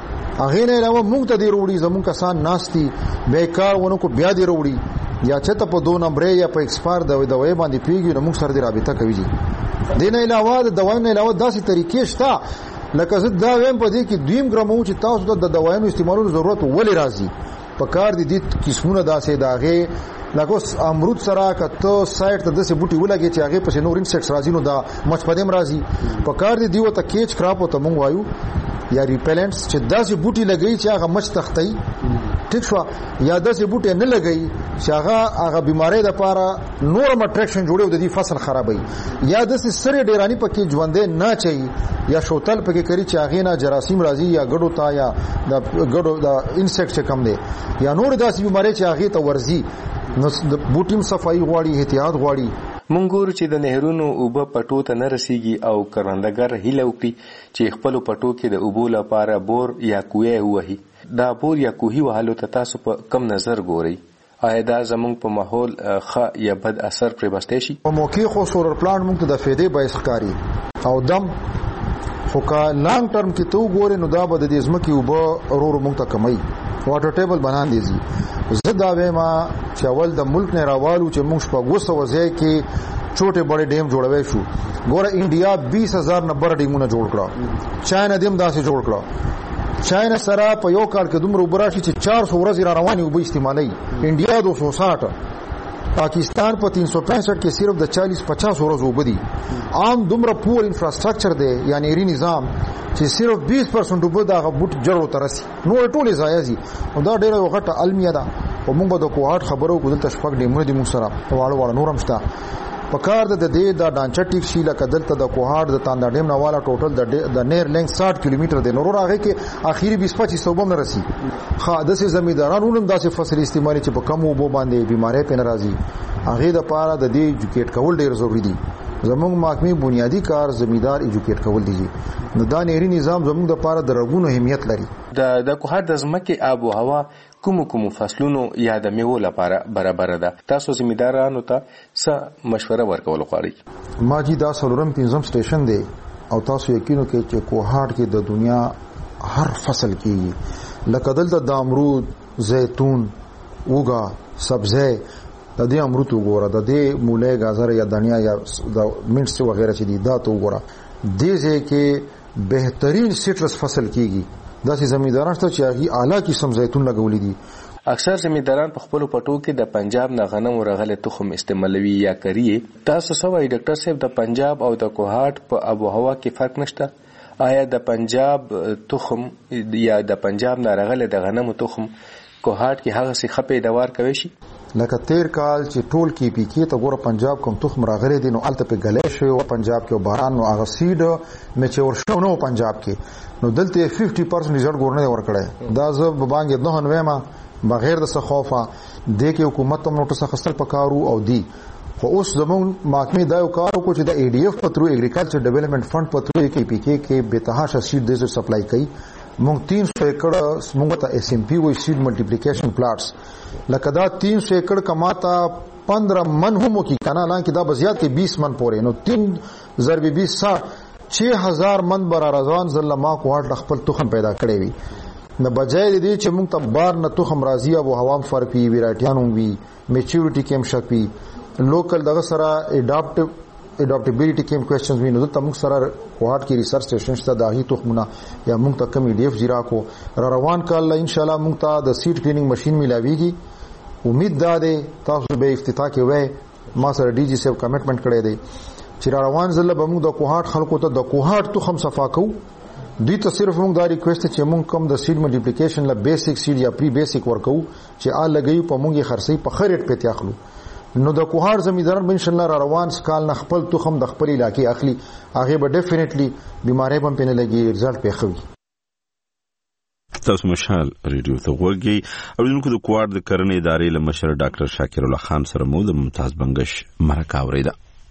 هغه نه علاوه موږ ته دی وروړي زموږ کسان ناشتي بیکار ونه کو بیا دی وروړي یا چې ته په دوه نمبر یا په ایکسپایر د دوی باندې پیږي نو موږ سره دی رابطه کوي. دینه علاوه د دوی نه علاوه داسې طریقې شته لکه زه دا ویم په دې کې دویم ګرامو چې تاسو د دوایانو استعمالولو ضرورت ولې راځي. په کار دي د قسمونه داسې داغه لکه امرود سره کته سایت ته د سه بوټي ولګي چې هغه په نور انسیکټس راځي نو دا مچ پدیم راځي. په کار دي دیو ته کیچ کراپ او ته مونږ وایو یا ریپیلنټس چې داسې بوټي لګي چې هغه مچ تختای ټیک شو یا داسې بوټي نه لګي چې هغه هغه بيمارۍ د لپاره نورم اټریکشن جوړو د دې فصل خرابوي یا داسې سره ډیرانی پکې ژوندې نه چي یا شوتل پکې کوي چې هغه نه جراثیم راځي یا ګډو تا یا د ګډو د انسیکټ کم دي یا نور داسې بيمارۍ چې هغه ته ورزي نو د بوټیم صفائی غواړي احتیاط غواړي. مونږ ګورو چې د نهرونو اوبه پټو ته نه رسیږي او کروندګر هیله وکړي چې خپل پټو کې د اوبو لپاره بور یا کوه وهي. دا بور یا کوهي وهلو ته تاسو په کم نظر ګورئ؟ آیا دا زمونږ په ماحول ښه یا بد اثر پرې بسته شي؟ په موقع خو سولر پلانټ موږ ته د فائدې باعث ښکاري او دم خو کا لانګ ټرم کې تو ګورې نو دا به د دې ځمکې اوبه ورو موږ ته کموي واټر ټیبل بنان دي. زه دا وایم چې اول د ملک نه راوالو چې موږ په ګوسه وځي کې छोटे बड़े ډیم جوړوي شو. ګوره انډیا بیس هزار نبر ډیمونه جوړ کړه. چاینا دیم داسې جوړ کړه. چاینا سره په یو کال کې دومره وبراشي چې چار سو ورځې را رواني وب استعمالي. انډیا دو سو ساٹھ پاکستان په تین سو پینسٹھ کې صرف د چالیس پچاس ورځې وبدي. عام دومره پور انفراستراکچر دی یعنی ری نظام چې صرف بیس پرسنټ وب دا غبوټ جوړو ترسي نو ټولې ځایزي او دا ډیره وخت المیه ده. او موږ د کوهاټ خبرو کو دلته شپږ ډیمونه دي موږ سره واړو واړو نورم شته. پکار د دې د ډانچا ټیک شي لکه دلته د کوهاټ د تاندا ډیم نواله ټوټل د د نیر لینک ساٹھ کیلومتر دی. نور هغه کې اخیری بیس پچیس سو بم رسی. خا د سه زمیندارانو هم داسې فصل استعمالي چې په کم وبو باندې بیماری په ناراضي هغه د پاره د دې ایجوکیټ کول ډیر ضروری دي. زموږ محکمه بنیادی کار زمیندار ایجوکیټ کول دي. نو دا نهري نظام زموږ د پاره د رغونو اهمیت لري. د د کوهاټ د ځمکې آب او هوا کوم کوم فصلونو یا د میوو لپاره برابر ده. تاسو زمیندارانو ته څه مشوره ورکول غواړئ؟ ما جی دا سلورم پنځم سټیشن دی او تاسو یقینو کې چې کوهاټ کې د دنیا هر فصل کې لکه دلته د امرود، زیتون، اوګه سبزی د دې امرود وګوره د دې مولی گازر یا دنیا یا د منټس وغیرہ چې دي دا ته وګوره دې ځکه بهترین سیټرس فصل کیږي داسې زمینداران شته چې هغه اعلی قسم زیتون لګولې دي. اکثر زمینداران په خپل پټو کې د پنجاب نه غنم ورغله تخم استعمالوي یا کوي. تاسو سوای ډاکټر صاحب د پنجاب او د کوهاټ په آب او هوا کې فرق نشته؟ آیا د پنجاب تخم یا د پنجاب نه رغله د غنمو تخم کوهاټ کې هغه څه خپې دوار کوي شي؟ لکه تیر کال چې ټول کې پی کې ته ګوره پنجاب کوم تخم راغلي دي نو الته په غلې شوی او پنجاب کې باران نو هغه سیډ میچور شو نو پنجاب کې نو دلته پنځه پرسنټ ریزلټ ګورنه ورکړی دا زه بانګ نه هنوي بغیر د سخوفه د کې حکومت هم نوټس خپل پکارو او دی خو اوس زمون محکمه دا یو کار وکړي چې د ای ډی ایف پترو اګریکلچر ډیولپمنٹ فند پترو کې پی کې کې بتهاشه سیډ د سپلای کوي مونږ تین سو ایکڑ مونږ ته ایس ام پی وای سیډ ملټیپلیکیشن پلاټس لکه دا تین سو ایکڑ کماتا پندرہ من هم کی کنه لان کې دا بزیات کې بیس من پورې نو تین ضرب بیس سا چھ ہزار من بر رضوان زله ما کوټ خپل تخم پیدا کړی وي نه بجای دې چې موږ ته بار نه تخم راضی او هوا فرق وی ویرایټیانو وی میچورټی کم شک وی لوکل دغه سره اډاپټیو اډاپټیبিলিټی کم کوېسچنز وی نو ته موږ سره کوهاټ کې ریسرچ سټیشن شته داغي تخمونه یا موږ ته کم ای ډی اف جیرا کو را روان کال ان شاء الله موږ ته د سیډ کلینینګ ماشين ملاويږي امید ده تاسو به افتتاح کې وای ما سره ډي جی سیو کمټمنټ کړی دی چې را روان زله به موږ د کوهاټ خلکو ته د کوهاټ تخم صفا کوو دوی ته صرف موږ دا ریکوست چې موږ کوم د سیډ ملټیپلیکیشن لا بیسیک سیډ یا پری بیسیک ورکو چې آ لګي په موږ خرڅي په خریټ په تیاخلو نو د کوهاټ زمینداران ان شاء الله را روان سکال نه خپل تخم د خپل علاقې اخلي هغه به ډیفینیټلی بیماری هم پنه لګي رزلټ په خوي. تاسو مشال ریډیو ته وګورئ او دغه د کوهاټ د کرنې ادارې له مشر ډاکټر شاکر الله خان سره مو د ممتاز بنگش مرکه اوریده.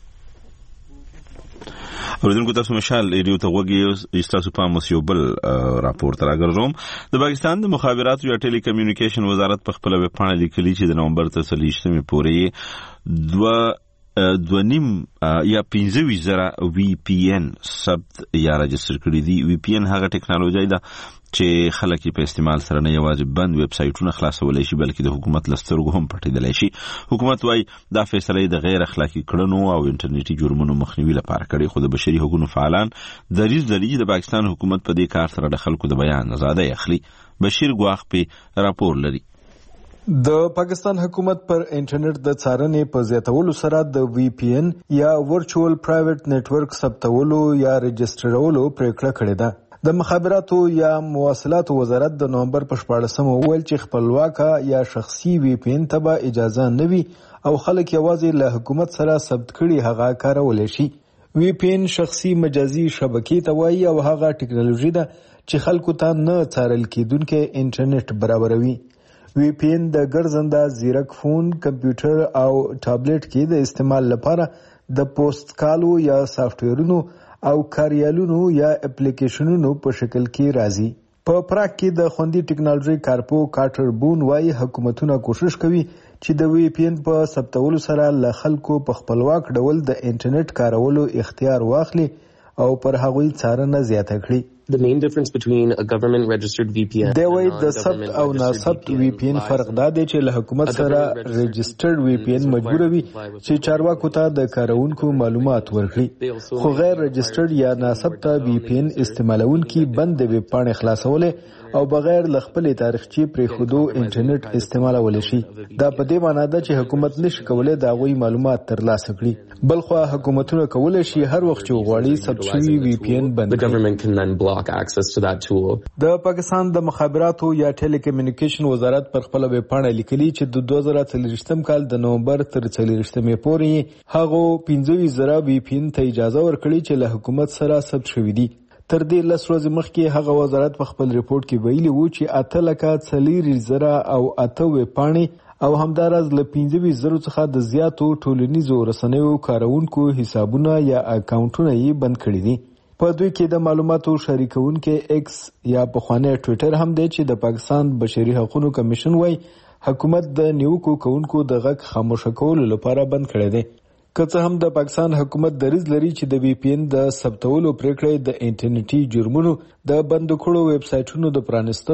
اوریدونکو تاسو مشال ریډیو ته وګورئ تاسو په مسیوبل راپور تر راګرځوم د پاکستان د مخابراتو یا ټیلی کمیونیکیشن وزارت په خپل ویب پاڼه لیکلي چې د نومبر تر څلوېښتمې پورې دوه دوه نیم یا پنځه ویشت زره وی پی ان ثبت یا رجستر کړي دي. وی پی ان هغه ټیکنالوژي ده چې خلک په استعمال سره نه یوازې بند ویب سایټونه خلاصولای شي بلکې د حکومت لسترګو هم پټیدلای شي. حکومت وايي دا فیصله د غیر اخلاقی کړنو او انټرنیټي جرمونو مخنیوي لپاره کړي خو د بشري حقوقو فعالان دریځ لري چې د پاکستان حکومت په دې کار سره د خلکو د بیان آزادي اخلي. بشیر ګواخ په راپور لري. د پاکستان حکومت پر انټرنیټ د څارنې په زیاتولو سره د وی پی ان یا ورچوال پرایویټ نیټورک ثبتولو یا رجسټرولو پریکړه کړې ده. د مخابراتو یا مواصلاتو وزارت د نومبر په شپاړسمه وویل چې خپلواکه یا شخصي وی پی ان ته به اجازه نه وي او خلک یوازې له حکومت سره ثبت کړي هغه کارولی شي. وی پی ان شخصي مجازي شبکې ته وایي او هغه ټیکنالوژي ده چې خلکو ته نه څارل کیدونکي انټرنیټ برابروي. وی پی ان د ګرځنده زیرک فون، کمپیوټر او ټابلیټ کې د استعمال لپاره د پوسټ کالو یا سافټویرونو او کاریالونو یا اپلیکیشنونو په شکل کې راځي. په پراک کې د خوندي ټیکنالوژي کارپو کارټر بون وايي حکومتونه کوشش کوي چې د وی پی ان په ثبتولو سره له خلکو په خپلواک ډول د انټرنیټ کارولو اختیار واخلي او پر هغوی څارنه زیاته کړي. The main difference between a government registered V P N دی وایي د ثبت او ناثبت وی پی ان فرق دا دی چې له حکومت سره رجسټرډ وی پی ان مجبوروي چې چارواکو ته د کارونکو معلومات ورکړي خو غیر رجسټرډ یا ناثبت وی پی ان استعمالونکي بند د ویب پاڼې خلاصولې او بغیر ل خپل تاریخچې پرې خودو انټرنیټ استعمالول شي. دا په دې معنی ده چې حکومت نشي کولای دا غوي معلومات ترلاسه کړي بلخو حکومتونه کولای شي هر وخت چې وغواړي ثبت شوی وی پی ان بند کړي. access to that tool. د پاکستان د مخابراتو یا ټیلی کمیونیکیشن وزارت پر خپل ویب پاڼه لیکلي چې د دوه زره څلوېښتم کال د نومبر تر څلوېښتمې پورې هغه پنځه ویشت زره وی پی ان ته اجازه ورکړي چې له حکومت سره ثبت شوي دي. تر دې لس ورځې مخکې هغه وزارت په خپل ریپورت کې ویلي وو چې اته لکه څلوېښت زره او اته ویب پاڼې او همداراز له پنځه ویشت زرو څخه د زیاتو ټولنیزو رسنیو کارونکو حسابونه یا اکاونټونه یې بند کړي دي. په دوی کې د معلوماتو شریکونکي ایکس یا پخوانی ټویټر هم دی چې د پاکستان بشري حقوقو کمیشن وای حکومت د نیوکو کوونکو د غږ خاموش کولو لپاره بند کړی دی. که څه هم د پاکستان حکومت دریځ لري چې د وی پی ان د ثبتولو پریکړې د انټرنیټي جرمونو د بند کړو ویب سایټونو د پرانستلو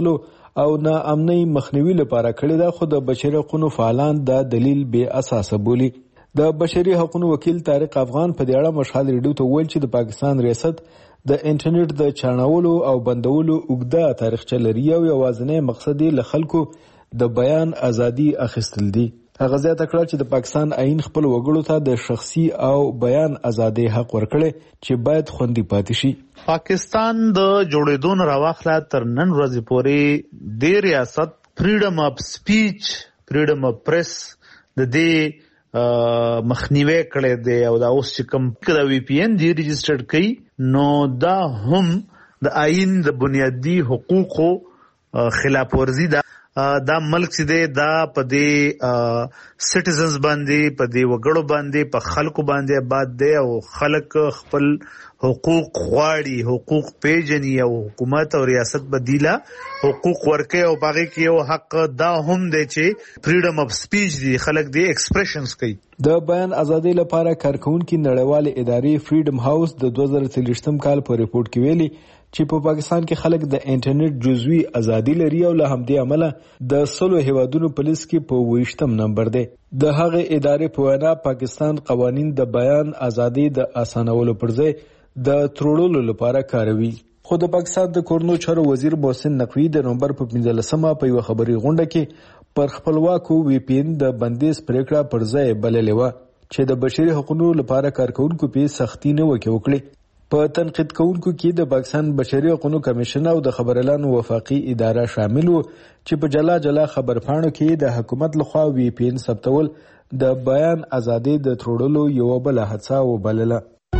او ناامنۍ مخنیوي لپاره کړې ده، خو د بشري حقوقو فعالان دا دلیل بې اساسه بولي. د بشري حقوقو وکیل طارق افغان په دې اړه مشال ریډیو ته وویل چې د پاکستان ریاست د انټرنیټ د چاڼولو او بندولو اوږده تاریخچه لري او یوازینی مقصد یې له خلکو د بیان ازادي اخیستل دي. هغه زیاته کړه چې د پاکستان آئین خپل وګړو ته د شخصي او بیان ازادۍ حق ورکړي چې باید خوندي پاتې شي. پاکستان د جوړېدو نه راواخله تر نن ورځې پورې د ریاست فریډم اف سپیچ، فریډم اف پریس د دې مخنیوي کړی دی او دا اوس چې کوم د وی پی ان دی رجسټرډ کړي نو دا هم د آئین د بنیادي حقوقو خلاف ورزي ده. دا ملک چې دی دا په دې سټیزنز باندې، په دې وګړو باندې، په خلکو باندې آباد دی او خلک خپل حقوق غواړي، حقوق پیژني او حکومت او ریاست بدیله حقوق ورکوي او باغې کې یو حق دا هم دی چې فریډم اف سپیچ دی، خلک دی ایکسپریشنز کوي. د بیان ازادۍ لپاره کارکونکي نړیوالې ادارې فریډم هاوس د دوه زره څلوېښتم کال په ریپورت کې ویلي چې په پاکستان کې خلک د انټرنیټ جزوي ازادي لري او له همدې امله د سلو هیوادونو په لیست کې په ویشتم نمبر دی. د هغه ادارې په وینا پاکستان قوانین د بیان ازادي د اسانولو پر ځای د تروړلو لپاره کاروي. خو د پاکستان د کورنو چارو وزیر محسن نقوی د نومبر په پنځلسمه په یو خبري غونډه کې پر خپلواکو وی پی ان د بندیز پریکړه پر ځای بللې و چې د بشري حقوقو لپاره کارکونکو په سختي نه وکړي. په تنقید کوونکو کې د پاکستان بشري حقوقو کمیشن او د خبريالانو وفاقي اداره شامل وو چې په جلا جلا خبرپاڼو کې د حکومت لخوا وی پی ان ثبتول د بیان ازادي د تروړلو یو بل هڅه وبلله.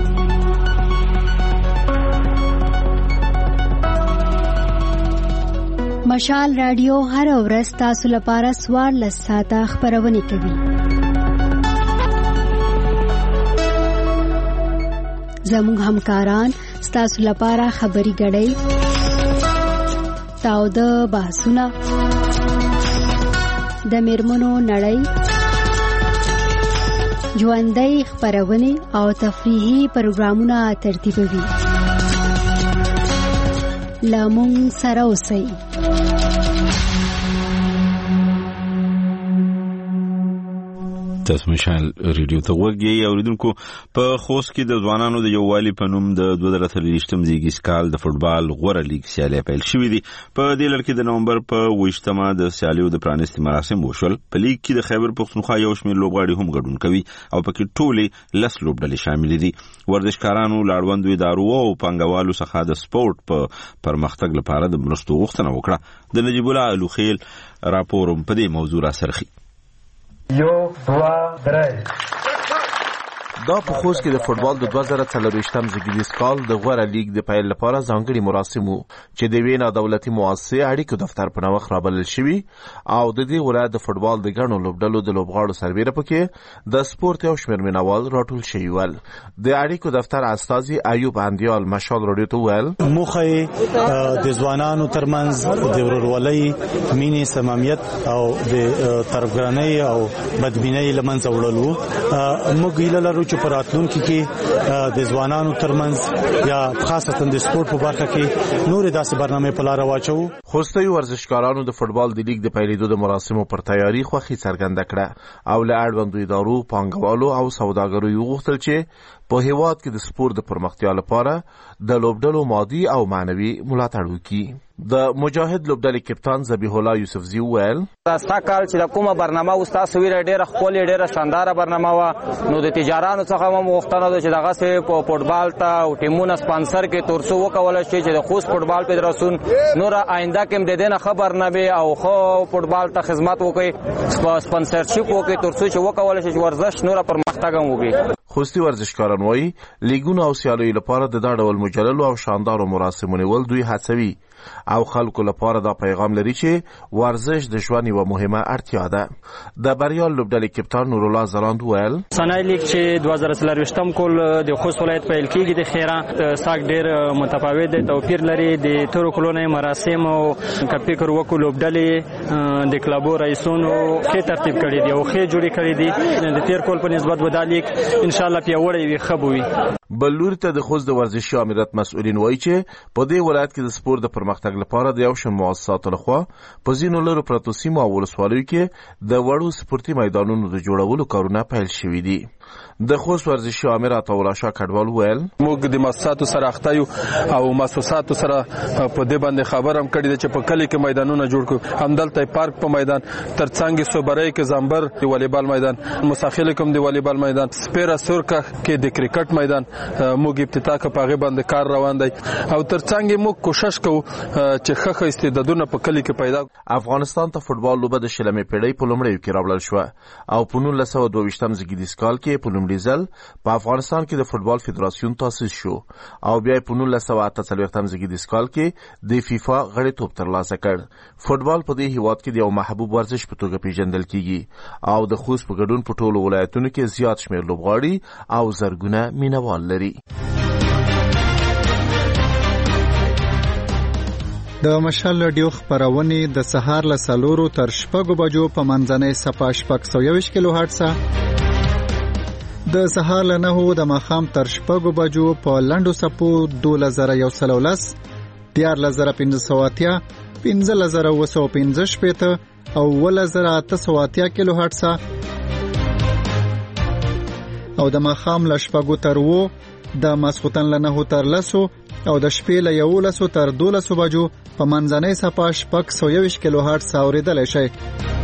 مشال رادیو هر ورځ تاسو لپاره څوارلس ساعته خبرونه کوي. زموږ همکاران ستاسو لپاره خبري غړي، تاوده بحثونه، د میرمنو نړۍ، ژوندۍ خبرونه او تفریحي پروګرامونه ترتیبوي. لامون سره اوسئ. تاسو مشال ریډیو ته وګورئ. اوریدونکو په خوست کې د ځوانانو د یووالي په نوم د دوه زره څلوېښتم زیږیز کال د فوټبال غوره لیګ سیالۍ پیل شوې دي. په دې لړ کې د نومبر په اوویشتمه د سیالیو د پرانیستي مراسم وشول. په لیګ کې د خیبر پښتونخوا یو شمېر لوبغاړي هم ګډون کوي او پکې ټولې لس لوبډلې شامل دي. ورزشکارانو، لاړوندو ادارو او پانګوالو څخه د سپورت په پرمختګ لپاره د مرستو غوښتنه وکړه. د نجیب الله الوخیل راپور په دې موضوع را سرخي. یو دوه درې دا په خوست کې د فوټبال د دوه زره څلوېښتم زیږدیز کال د غوره لیګ د پیل لپاره ځانګړي مراسم وو چې د وینا دولتي مؤسسې اړیکو دفتر په نوښت رابلل شوي او د دې ولایت د فوټبال د ګڼو لوبډلو د لوبغاړو سربیره پکې د سپورت یو شمېر مینوال راټول شوي ول. د اړیکو دفتر استازي ایوب اندیال مشال راډیو ته ویل موخه د ځوانانو ترمنځ د ورورولۍ، مینې، صمیمیت او د طرفګرانۍ او بدبینۍ له منځه وړل وو. موږ هیله لرو چې په راتلونکي کې د ځوانانو ترمنځ یا خاصتا د سپورت په برخه کې نورې داسې برنامې په لاره واچو. خوستي ورزشکارانو د فوټبال د لیګ د پیلېدو د مراسمو پر تیاری خوښي څرګنده کړه او له اړوندو ادارو، پانګوالو او سوداګرو یې وغوښتل چې په هیواد کې د سپورت د پرمختیا لپاره د لوبډلو مادي او معنوي ملاتړ وکړي. د مجاهد لوبډلې کپتان ذبیح الله یوسفزي ویل راستا کال چې د کومه برنامه وستا سویره ډیره خپل ډیره شاندار برنامه وا نو د تجارانو څخه هم وختونه د چې دغه سه په فوټبال ته او ټیمونه سپانسر کې ترڅو وکول شي چې د خوست فوټبال په درسون نور آینده کې د دې نه خبر نه به او خو فوټبال ته خدمت وکړي، سپانسرشپ وکړي ترڅو چې وکول شي ورزش نور پرمختګ هم وکړي. خوستي ورزشکاران وایي لیګونو او سیالیو لپاره د دا ډول مجللو او شاندارو مراسمو نیول دوی هڅوي او خلکو لپاره دا پیغام لري چې ورزش د ژوند یوه مهمه اړتیا ده. د بریال لوبډلې کپتان نور الله زلاند ویل سنای لیګ چې دوه زره څلوېښتم کال د خوست ولایت پیل کیږي د خیره ساک ډیر متفاوت دی، توپیر لري. د تورو کلونو مراسم او کپی کرو وکړو لوبډلې د کلابو رئیسونو ښه ترتیب کړی دی او ښه جوړی کړی دی. د تیر کال په نسبت ودا لیګ ان شاء الله پیاوړی وي خبوي. بل لوري ته د خوست د ورزشي امارت مسؤلین وایي چې په دې ولایت کې د سپورت د پرمختګ لپاره د یو شمېر مؤسساتو لخوا په ځینو لرو پرتو سیمو او ولسوالیو کې د وړو سپورتي میدانونو د جوړولو کارونه پیل شوي دي. د خوست ورزشي امیر عطاالله شاه کډوال ویل موږ د مؤسساتو سره اخته یو او مؤسساتو سره په دې باندې خبرم کړی د چې په کلی کې میدانونه جوړ کړو. همدلته پارک په میدان ترڅنګ صوبرای کې زامبر د والیبال میدان، مساخیل کوم د والیبال میدان، سپیرا سورکا کې د کرکټ میدان موږ ابتدا کې په هغه باندې کار روان دی او ترڅنګ موږ کوشش کوو چې ښه استعدادونه په کلی کې پیدا. افغانستان ته فوتبال لوبه د شلمې پیړۍ په لومړیو کې راوړل شو او په نولس سوه دوه ویشتم زیږدیز کال کې په لومړي ځل په افغانستان کې د فوتبال فدراسیون تاسیس شو او بیا په نولس سوه اته څلوېښتم زیږدیز کال کې د فیفا غړیتوب ترلاسه کړ. فوتبال په دې هیواد کې د یو محبوب ورزش په توګه پیژندل کیږي او د خوست په ګډون په ټولو ولایتونو کې زیات شمېر لوبغاړي او زرګونه مینوال لري. د مشال رادیو خبرونه د سهار له سلورو تر شپږو بجو په منځنۍ صفه شپږ سوه یوویشت کیلو هرتز، د سهار له نهو د ماښام تر شپږو بجو په لنډو څپو دولس زره یو سل او لس، دیارلس زره پنځه سوه اتیا، پنځلس زره اووه سوه پنځه شپېته او اوولس زره اته سوه اتیا کیلو هرتز، او د ماښام له شپږو تر اوو، د ماسخوتن له نهو تر لسو او د شپې له یولسو تر دولسو بجو په منځنۍ صفه شپږ سوه یوویشت کیلو هرتز اورېدلی شئ.